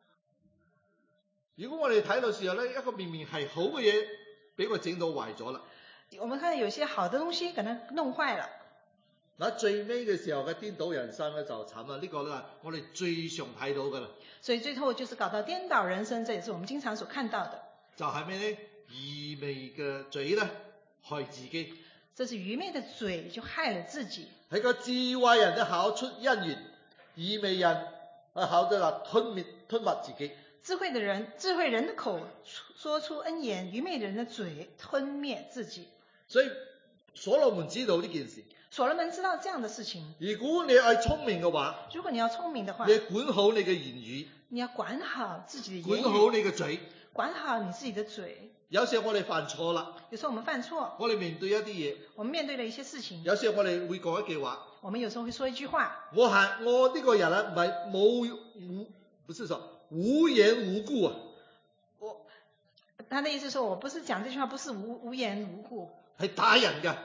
如果我哋睇到時候咧，一個明明係好嘅嘢，俾佢整到壞咗啦。 我們看到有些好的東西，可能弄壞了。 嗱，最尾嘅時候嘅顛倒人生咧就慘啦，呢、這個咧我哋最常睇到噶啦。 所以最後就是搞到顛倒人生，這也是我們經常所看到的。 就係咩咧？愚昧嘅嘴咧，害自己。 這是愚昧的嘴就害了自己。 係個智慧人嘅口出恩言，愚昧人啊口就話吞滅吞沒自己。 智慧的人，智慧人的口說出恩言，愚昧人的嘴吞滅自己。 所以所羅門知道呢件事。 所羅門知道這樣的事情。 如果你係聰明嘅話， 如果你要聰明的話， 你管好你嘅言語。 你要管好自己的言語。 管好你嘅嘴。 管好你自己的嘴。 有時候我哋犯錯啦。 有時候我們犯錯。 我哋面對一啲嘢。 我們面對了一些事情。 有時候我哋會講一句話。 我們有時候會說一句話。 我係我呢個人啊，唔係冇無，不是說無緣無故啊。 我，他的意思說我不是講這句話，不是無無緣無故。 係打人㗎。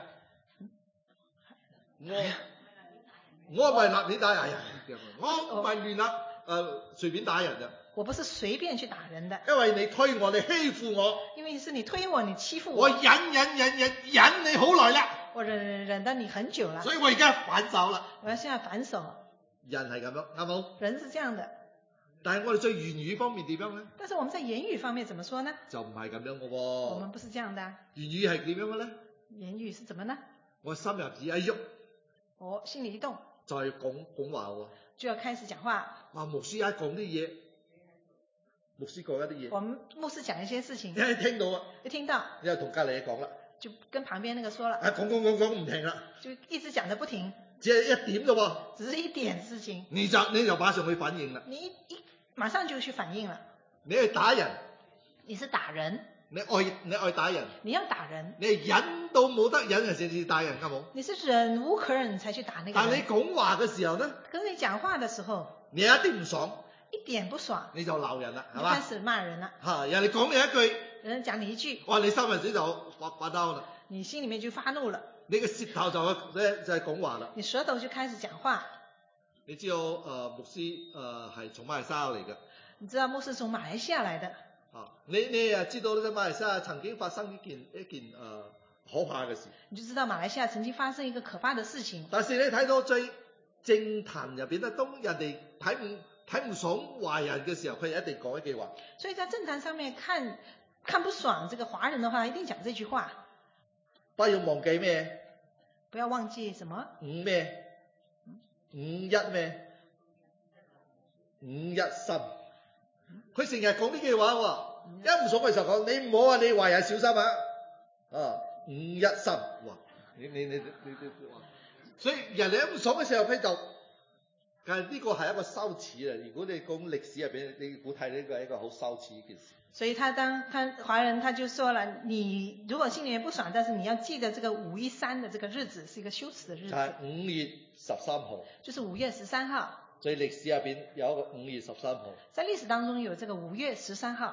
我我唔係立你打人，我唔係亂啦，誒隨便打人嘅。 我不是隨便去打人的。 因為你推我，你欺負我。 因為是你推我，你欺負我。 我忍忍忍忍忍你好耐啦。 我忍忍忍得你很久啦。 所以我而家反手啦。 我要現在反手。 人係咁樣，啱冇？ 人是這樣的。 但係我哋在言語方面點樣咧？ 但是我們在言語方面怎麼說呢？ 就唔係咁樣嘅喎。 我們不是這樣的。 言語係點樣嘅咧？ 言語是怎麼呢？ 我心入邊一喐。 我心裏一動， 就係講講話喎， 就要開始講話。 話牧師一講啲嘢，牧師講一啲嘢。 我們牧師講一些事情。 一聽到啊， 一聽到， 你又同隔離講啦， 就跟旁邊那個說了。 啊，講講講講唔停啦， 就一直講得不停。 只係一點啫喎， 只是一點事情。 你就你就馬上去反應啦。 你一一馬上就去反應了。 你係打人， 你是打人。 你愛你愛打人， 你要打人， 你係忍到冇得忍嘅先至打人，啱冇？ 你是忍無可忍才去打那個人。 但你講話嘅時候呢？ 可是你講話嘅時候， 你有一啲唔爽， 一點不爽， 你就鬧人啦，係嘛？開始罵人啦。 嚇！人哋講你一句， 人講你一句， 哇！你三文水就發發嬲啦。 你心裡面就發怒了。 你嘅舌頭就咧就係講話啦。 你舌頭就開始講話。 你知道誒、呃、牧師誒係從馬來西亞嚟嘅。 你知道牧師從馬來西亞嚟的。 啊！你你啊知道呢個馬來西亞曾經發生一件一件誒、呃、可怕嘅事。你就知道馬來西亞曾經發生一個可怕嘅事情。但是你睇到最政壇入邊咧，當人哋睇唔睇唔爽華人嘅時候，佢一定講一句話。所以在政壇上面看看不爽這個華人嘅話，一定講這句話。不要忘記咩？不要忘記什麼？五咩？五一咩？五一心。佢成日講呢句話喎，一唔爽嘅時候講，你唔好啊，你華人小心啊！啊，五一心，哇！你你你你你哇！所以人哋一唔爽嘅時候，佢就，但係呢個係一個羞恥啊！如果你講歷史入邊，你估睇呢個係一個好羞恥嘅件事。所以他當他華人他就說了，你如果心裡面不爽，但是你要記得這個五一三的這個日子是一個羞恥的日子。係五月十三號。就是五月十三號。在歷史入邊有一個五月十三號。在歷史當中有這個五月十三號。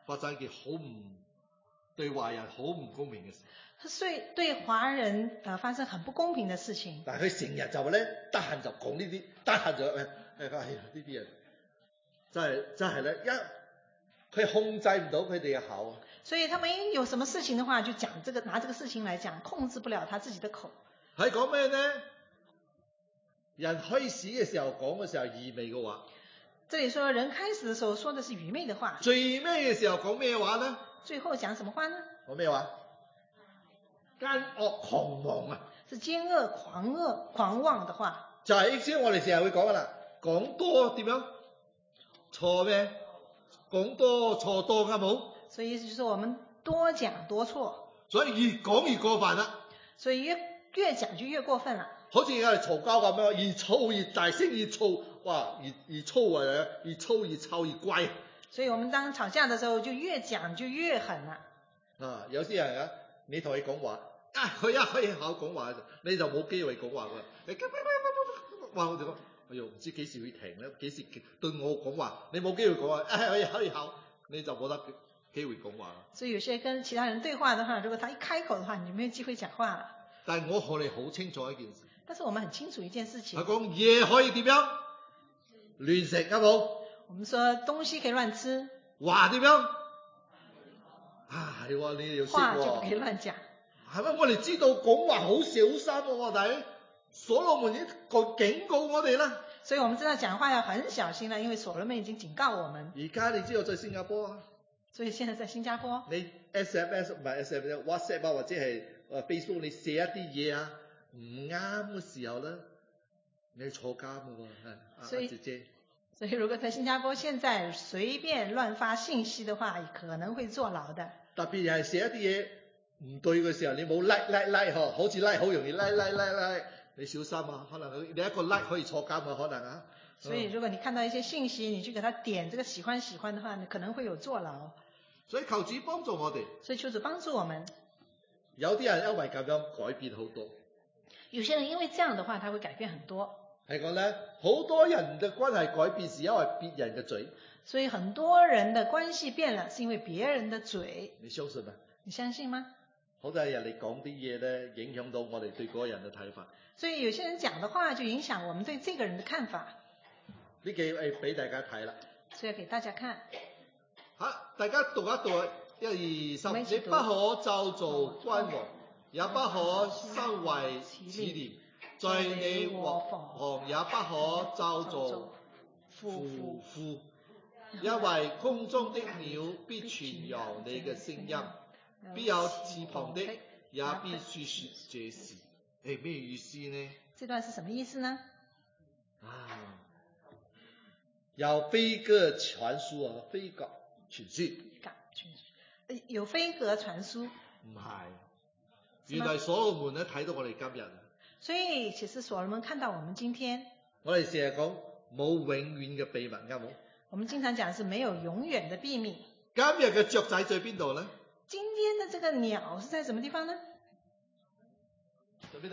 發生一件好唔對華人好唔公平嘅事。 所以對華人呃發生很不公平的事情。 但係佢成日就咧得閒就講呢啲，得閒就誒誒哎呀呢啲人真係真係咧一佢控制唔到佢哋嘅口。 所以他們一有什麼事情的話就講這個，拿這個事情來講，控制不了他自己的口。 係講咩呢？人開始嘅時候講嘅時候愚昧嘅話。 這裡說人開始的時候說的是愚昧的話。 最尾嘅時候講咩話呢？ 最後講什麼話呢？ 講咩話？奸惡狂妄啊！ 是奸惡狂惡狂妄的話。 就係意思我哋成日會講噶啦，講多點樣？錯咩？講多錯多啱冇？ 所以意思就是我們多講多錯。 所以越講越過分啦。 所以越越講就越過分啦。 好似我哋嘈交咁樣，越嘈越大聲，越嘈哇，越越粗啊，越粗越臭越乖。 所以我們當吵架的時候，就越講就越狠啦。 啊，有啲人啊，你同佢講話，啊佢一開口講話，你就冇機會講話㗎。你哇我哋講，哎呦唔知幾時會停咧？幾時對我講話？你冇機會講話，啊可以開口，你就冇得機會講話。 所以有些跟其他人對話的話，如果他一開口的話，你就沒有機會講話啦。 但係我我哋好清楚一件事。 但是我們很清楚一件事情。 佢講嘢可以點樣？亂食啱冇？ 我們說東西可以亂吃。 話點樣？啊係喎，你要識喎。 話就不可以亂講。 係咪？我哋知道講話好小心喎，我哋所羅門已經警告我哋啦。 所以我們知道講話要很小心啦，因為所羅門已經警告我們。 而家你知道在新加坡啊？ 所以現在在新加坡。 你 S M S 唔係 S M S，WhatsApp 啊或者係誒 Facebook，你寫一啲嘢啊唔啱嘅時候咧，你坐監嘅喎， 所以姐姐。 所以如果在新加坡現在隨便亂發信息的話，可能會坐牢的。 特別係寫一啲嘢唔對嘅時候，你冇 like like like 嗬，好似 like 好容易 like like like like，你小心啊，可能你一個 like 可以坐監啊，可能啊。 所以如果你看到一些信息，你去給他點這個喜歡喜歡的話，你可能會有坐牢。 所以求主幫助我哋。 所以求主幫助我們。 有啲人因為咁樣改變好多。 有些人因為這樣的話，他會改變很多。 係講咧，好多人嘅關係改變是因為別人嘅嘴。 所以很多人的關係變了，是因為別人的嘴。 你相信嗎？ 你相信嗎？ 好多人你講啲嘢咧，影響到我哋對嗰個人嘅睇法。 所以有些人講的話就影響我們對這個人的看法。 呢幾誒俾大家睇啦。 所以要給大家看。 好，大家讀一讀，一二三，你不可咒詛君王，也不可生為恥念，在你王也不可咒詛父父，因為空中的鳥必傳揚你嘅聲音，必有翅膀的也必述說這事。誒，咩意思呢？ 這段是什麼意思呢？ 啊，有飛鴿傳書啊，飛鴿傳書。 有飛鴿傳書。 唔係，原來所羅門咧睇到我哋今日。 所以其實所羅門看到我們今天。 我哋成日講冇永遠嘅秘密，啱冇？ 我們經常講是沒有永遠的秘密。 今日嘅雀仔在邊度呢？ 今天的這個鳥是在什麼地方呢？ 在邊度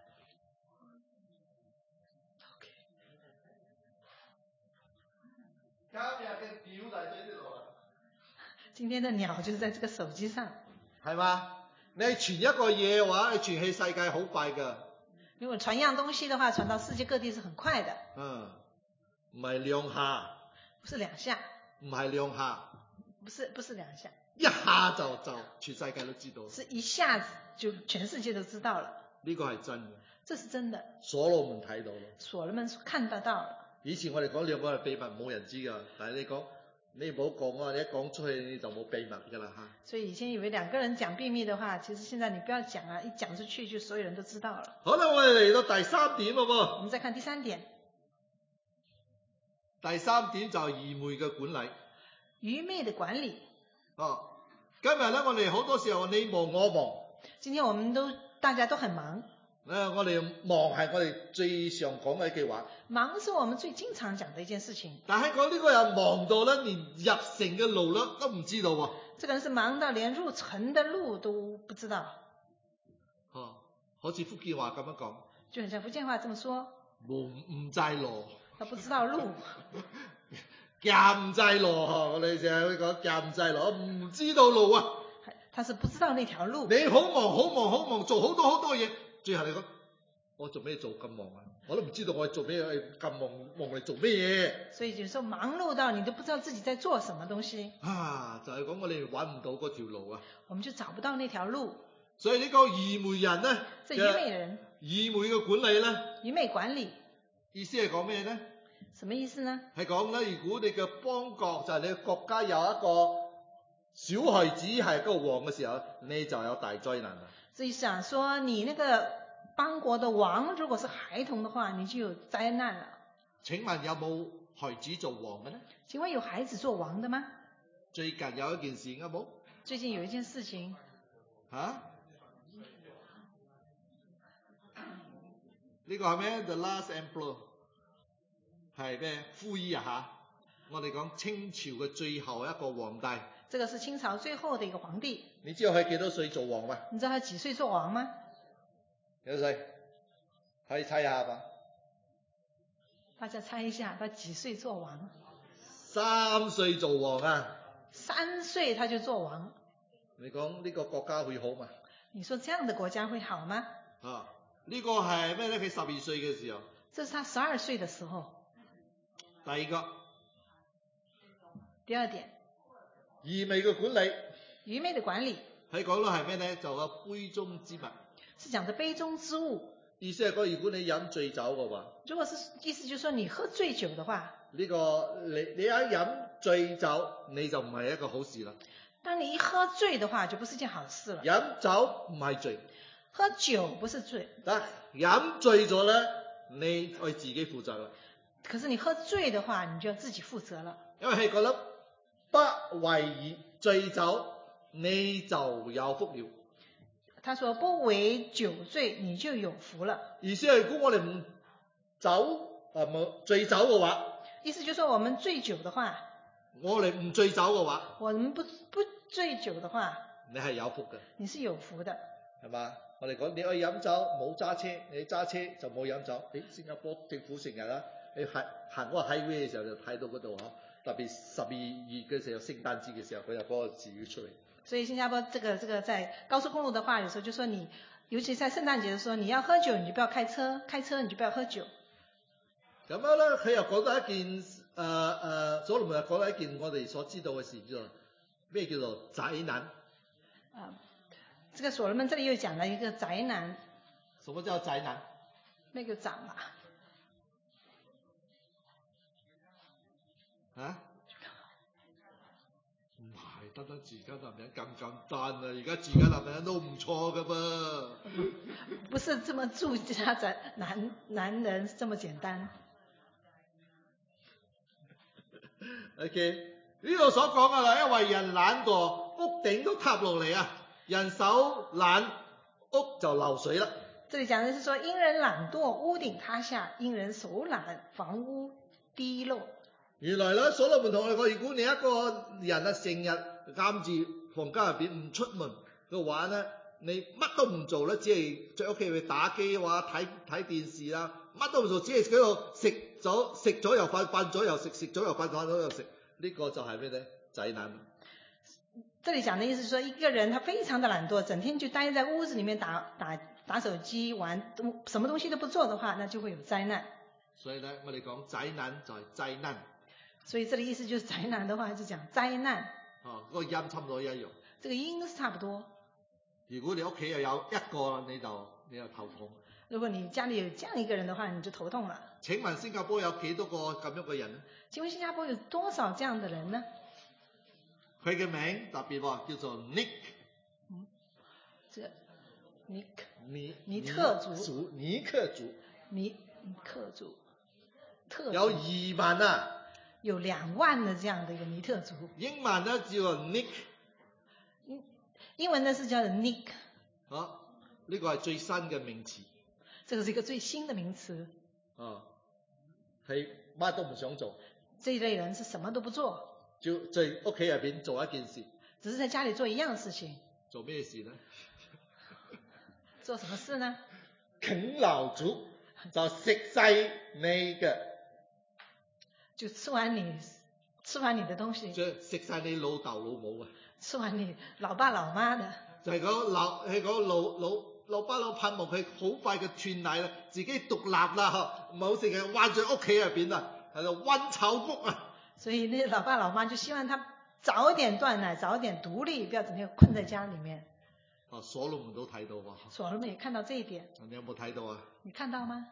？OK。今日嘅鳥就喺呢度啦。 今天的鳥就是在這個手機上。 係嘛？你傳一個嘢嘅話，你傳去世界好快噶。 如果傳樣東西的話，傳到世界各地是很快的。 嗯，唔係兩下。 不是兩下。 唔係兩下。 不是不是兩下。 一下就就全世界都知道。 是一下子就全世界都知道了。 呢個係真嘅。 這是真的。 所羅門睇到咯。 所羅門看得到了。 以前我哋講兩個係秘密，冇人知噶。但係你講，你唔好講啊！你一講出去你就冇秘密噶啦吓。 所以以前以為兩個人講秘密的話，其實現在你不要講啊！一講出去就所有人都知道了。 好啦，我哋嚟到第三點咯噃。 我們再看第三點。 第三點就係愚昧嘅管理。 愚昧的管理。 哦，今日咧，我哋好多時候你忙我忙。 今天我們都大家都很忙。 誒，我哋忙係我哋最常講嘅一句話。 忙是我們最經常講的一件事情。 但係講呢個人忙到咧，連入城嘅路咧都唔知道喎。 這個人是忙到連入城的路都不知道。 哦，好似福建話咁樣講。 就很像福建話這麼說。 唔唔在路。 他不知道路。 監制路，我哋成日會講監制路，唔知道路啊。 他是不知道那條路。 你好忙好忙好忙，做好多好多嘢，最後你講我做咩做咁忙啊？我都唔知道我做咩咁忙忙嚟做咩嘢。 所以有時候忙碌到你都不知道自己在做什麼東西。 啊，就係講我哋揾唔到嗰條路啊。 我們就找不到那條路。 所以呢個愚昧人呢， 這愚昧人， 愚昧嘅管理呢， 愚昧管理意思係講咩呢？ 什麼意思呢？ 係講咧，如果你嘅邦國就係你嘅國家有一個小孩子係個王嘅時候，你就有大災難啦。 所以想說，你那個邦國的王如果是孩童的話，你就有災難了。 請問有冇孩子做王嘅呢？ 請問有孩子做王的嗎？ 最近有一件事有冇？ 最近有一件事情。 吓、啊？呢、這個係咩 ？The Last Emperor 係咩？溥儀啊吓！我哋講清朝嘅最後一個皇帝。 這個是清朝最後的一個皇帝。 你知道佢幾多歲做王嗎？ 你知道他幾歲做王嗎？ 幾多歲？可以猜一下吧。 大家猜一下，他幾歲做王？ 三歲做王啊！ 三歲他就做王。 你講呢個國家會好嗎？ 你說這樣的國家會好嗎？ 啊，呢個係咩咧？佢十二歲嘅時候。 這是他十二歲的時候。 第二個。 第二點。 愚昧嘅管理。 愚昧的管理。 喺講到係咩咧？就個杯中之物。 是講的杯中之物。 意思係講，如果你飲醉酒嘅話。 如果是意思就是說你喝醉酒的話。 呢、這個你你一飲醉酒，你就唔係一個好事啦。 當你一喝醉的話，就不是件好事了。 飲酒唔係醉。 喝酒不是醉。 得飲醉咗咧，你可以自己負責啦。 可是你喝醉的話，你就要自己負責了。 因為係覺得不為以醉酒，你就有福了。 他說不為酒醉，你就有福了。 意思係如果我哋唔酒啊冇醉酒嘅話， 意思就是說我們醉酒的話， 我哋唔醉酒嘅話， 我們不不醉酒的話， 你係有福嘅。 你是有福的， 係嘛？我哋講你可以飲酒冇揸車，你揸車就冇飲酒。誒，新加坡政府成日啦，你行行嗰個 highway 嘅時候就睇到嗰度嗬，特別十二月嘅時候，聖誕節嘅時候，佢有嗰個字語出嚟。 所以新加坡這個這個在高速公路的話，有時候就說你，尤其在聖誕節的時候，你要喝酒你就不要開車，開車你就不要喝酒。 咁樣咧，佢又講到一件誒誒、呃呃，所羅門又講到一件我哋所知道嘅事，叫做咩叫做宅男。 啊，這個所羅門這裡又講了一個宅男。 什麼叫宅男？ 咩叫宅男？ 啊？唔係，得得自家男人咁簡單啊！而家自家男人都唔錯噶噃。 不是這麼住家宅男男人這麼簡單。 OK， 呢度所講嘅啦，因為人懶惰，屋頂都塌落嚟啊！人手懶，屋就漏水啦。 這裡講的是說，因人懶惰，屋頂塌下；因人手懶，房屋滴漏。 原來咧，所羅門同我哋講，如果你一個人啊，成日監住房間入邊唔出門嘅話咧，你乜都唔做咧，只係在屋企去打機嘅話，睇睇電視啦，乜都唔做，只係喺度食咗食咗又瞓，瞓咗又食，食咗又瞓，瞓咗又食，呢、這個就係咩咧？宅男。 這裡講的意思是說，一個人他非常的懶惰，整天就待在屋子裡面打打打手機玩，什麼東西都不做的話，那就會有災難。 所以咧，我哋講宅男就係災難。 所以這裡意思就是宅男的話就講災難。 哦，嗰、那個音差唔多一樣。 這個音是差不多。 如果你屋企又有一個，你就你就頭痛。 如果你家裡有這樣一個人的話，你就頭痛了。 請問新加坡有幾多個咁樣嘅人呢？ 請問新加坡有多少這樣的人呢？ 佢嘅名特別喎，叫做 Nick。 嗯，這 Nick。 尼尼特族。 尼克族。 尼尼克族。特族。 有二萬啊！ 有兩萬的這樣的一個尼特族。 英文呢叫做 Nick。 英英文呢是叫做 Nick。 好，呢個係最新嘅名詞。 這個是一個最新的名詞。 啊，係乜都唔想做。 這一類人是什麼都不做。 就在屋企入邊做一件事。 只是在家裡做一樣事情。 做咩事呢？ 做什麼事呢？ 啃老族，就食晒你嘅。 就吃完你吃完你的東西， 即係食晒你老豆老母啊！ 吃完你老爸老媽的， 就係嗰老係嗰老老老爸老盼望佢好快嘅斷奶啦，自己獨立啦，嗬，唔好成日關在屋企入邊啊，喺度溫臭谷啊！ 所以那老爸老媽就希望他早點斷奶，早點獨立，不要整天困在家裡面。 啊，所羅門都睇到喎。 所羅門也看到這一點。 你有冇睇到啊？ 你看到嗎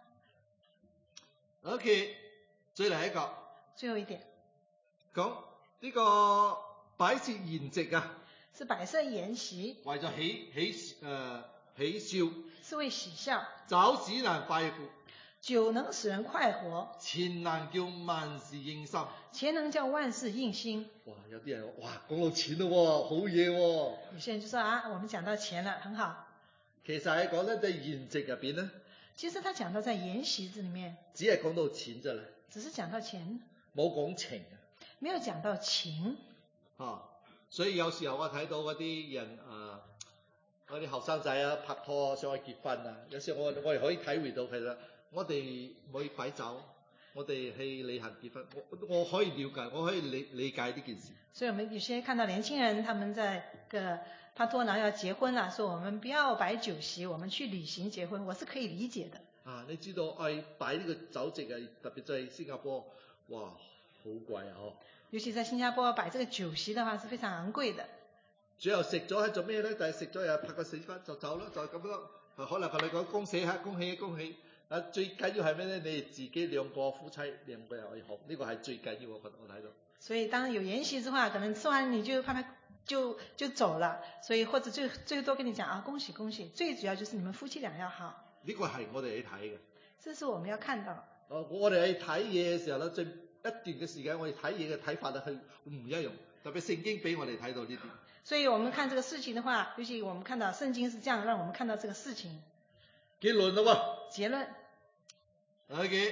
？OK， 再嚟一個。 最後一點。 講呢個擺設筵席啊。 是擺設筵席。為咗喜喜誒、呃、喜笑。 是為喜笑。 酒使人快活。 酒能使人快活。 錢能叫萬事應心。 錢能叫萬事應心。 哇！有啲人哇講到錢咯喎，好嘢喎。 有些人就說啊，我們講到錢了，很好。 其實係講咧，在筵席入邊咧。 其實他講到在筵席子裡面。 只係講到錢啫啦。 只是講到錢。 冇講情啊。 沒有講到情。 啊，所以有時候我睇到嗰啲人啊，嗰啲後生仔啊拍拖想去結婚啊，有時候我我哋可以體會到其實我哋唔可以擺酒。我哋去履行結婚，我我可以了解，我可以理理解呢件事。所以，我們有些看到年輕人，他們在個拍拖呢要結婚啦，說我們不要擺酒席，我們去旅行結婚，我是可以理解的。啊，你知道愛擺呢個酒席啊，特別在新加坡，哇，好貴啊！嗬。尤其在新加坡擺這個酒席的話，是非常昂貴的。最後食咗係做咩咧？但係食咗又拍個死花就走啦，就係咁咯。可能同你講恭喜嚇，恭喜恭喜。啊，最緊要係咩咧？你自己兩個夫妻兩個人可以學，呢個係最緊要，我覺得我睇到。所以當有筵席之話，可能吃完你就拍拍就就走了，所以或者最最多跟你講啊，恭喜恭喜。最主要就是你們夫妻倆要好。呢個係我哋去睇嘅。這是我們要看到。哦，我哋去睇嘢嘅時候咧，最一段嘅時間，我哋睇嘢嘅睇法咧係唔一樣，特別聖經俾我哋睇到呢啲。所以我們看這個事情的話，尤其我們看到聖經是這樣，讓我們看到這個事情。結論咯喎。結論。OK。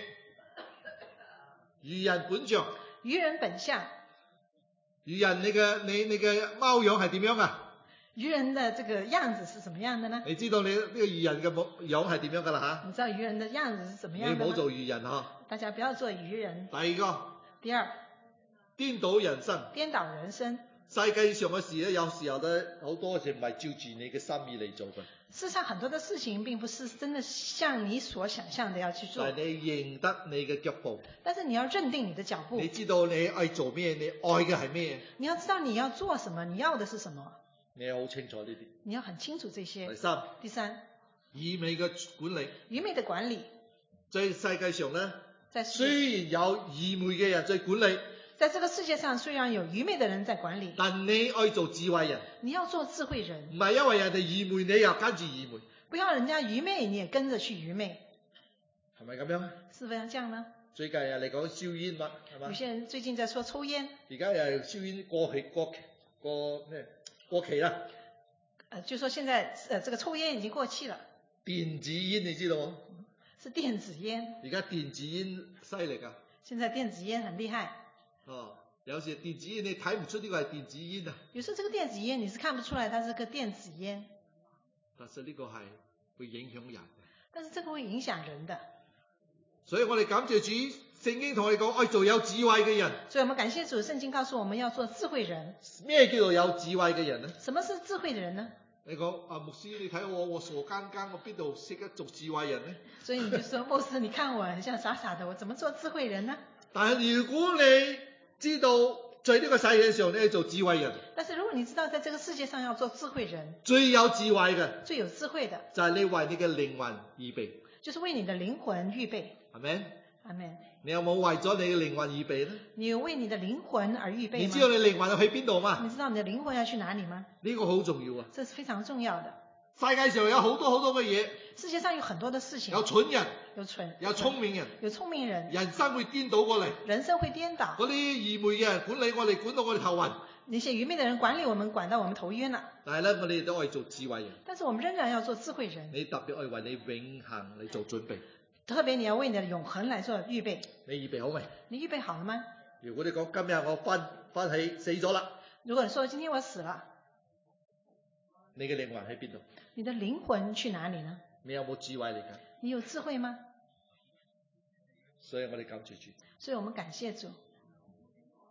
愚人本相。愚人本相。愚人你嘅你你嘅貓樣係點樣啊？愚人的這個樣子是什麼樣的呢？你知道你呢個愚人嘅樣係點樣噶啦吓？你知道愚人的樣子是什麼樣的嗎？你唔好做愚人嗬。大家不要做愚人。第二個。第二。顛倒人生。顛倒人生。世界上嘅事咧，有時候咧好多時唔係照住你嘅心意嚟做嘅。世上很多的事情並不是真的像你所想象的要去做。但係你認得你嘅腳步。但是你要認定你的腳步。你知道你愛做咩？你愛嘅係咩？你要知道你要做什麼，你要的是什麼。你要好清楚呢啲。你要很清楚這些。第三。第三。愚昧嘅管理。愚昧的管理。在世界上咧，雖然有愚昧嘅人在管理。在這個世界上，雖然有愚昧的人在管理，但你愛做智慧人。你要做智慧人，唔係因為人哋愚昧，你又跟住愚昧。不要人家愚昧，你也跟着去愚昧，係咪咁樣？是不是這樣呢？最近又嚟講燒煙嘛，係嘛？有些人最近在說抽煙，而家又燒煙過期過期過咩過期啦？呃，就說現在呃這個抽煙已經過期了。電子煙你知道嗎？是電子煙。而家電子煙犀利㗎。現在電子煙很厲害。哦，有時電子煙你睇唔出呢個係電子煙啊。有時候這個電子煙你是看不出來，它是個電子煙。但是呢個係會影響人。但是這個會影響人的。所以我哋感謝主，聖經同我哋講，愛做有智慧嘅人。所以我們感謝主，聖經告訴我們要做智慧人。咩叫做有智慧嘅人呢？什麼是智慧的人呢？你講啊，牧師，你睇我，我傻更更，我邊度識得做智慧人呢？所以你就說，牧師，你看我很像傻傻的，我怎麼做智慧人呢？但係如果你知道在呢個世界上你要做智慧人，但是如果你知道在這個世界上要做智慧人，最有智慧嘅，最有智慧的，就係你為你嘅靈魂預備，就是為你的靈魂預備。阿們，阿們，你有冇為咗你嘅靈魂預備呢？你有為你的靈魂而預備嗎？你知道你靈魂要去邊度嗎？你知道你的靈魂要去哪裡嗎？呢個好重要啊！這是非常重要的。世界上有好多好多嘅嘢，世界上有很多的事情，有蠢人，有蠢，有聰明人，有聰明人，人生會顛倒過嚟，人生會顛倒。嗰啲愚昧嘅人管理我哋，管到我哋頭暈。那些愚昧的人管理我們，管到我們頭暈啦。但係咧，我哋都可以做智慧人。但是我們仍然要做智慧人。你特別可以為你永恆嚟做準備。特別你要為你的永恆來做預備。你預備好未？你預備好了嗎？如果你講今日我翻翻起死咗啦，如果你說今天我死了，你嘅靈魂喺邊度？你的靈魂去哪裡呢？你有冇智慧嚟㗎？你有智慧嗎？所以我哋感謝主。所以我們感謝主。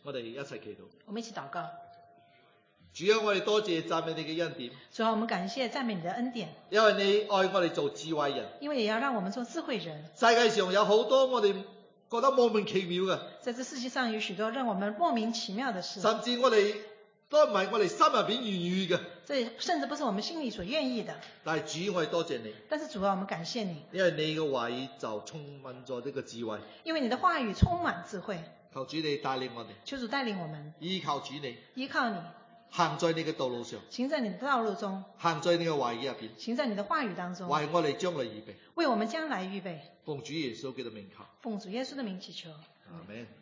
我哋一齊祈禱。 我們一起禱告。 主啊，我哋多謝讚美你嘅恩典。 主啊，我們感謝讚美你的恩典。 因為你愛我哋做智慧人。 因為也要讓我們做智慧人。 世界上有好多我哋覺得莫名其妙嘅。 在這世界上有許多讓我們莫名其妙的事。 甚至我哋都唔係我哋心入邊願意嘅。 這甚至不是我們心裏所願意的。 但係主，我哋多謝你。 但是主啊，我們感謝你。 因為你嘅話語就充滿咗呢個智慧。 因為你的話語充滿智慧。 求主你帶領我哋。 求主帶領我們。 依靠主你。 依靠你。 行在你嘅道路上。 行在你的道路中。 行在你嘅話語入邊。 行在你的話語當中。 為我哋將來預備。 為我們將來預備。 奉主耶穌基督的名求。 奉主耶穌的名祈求。 阿門。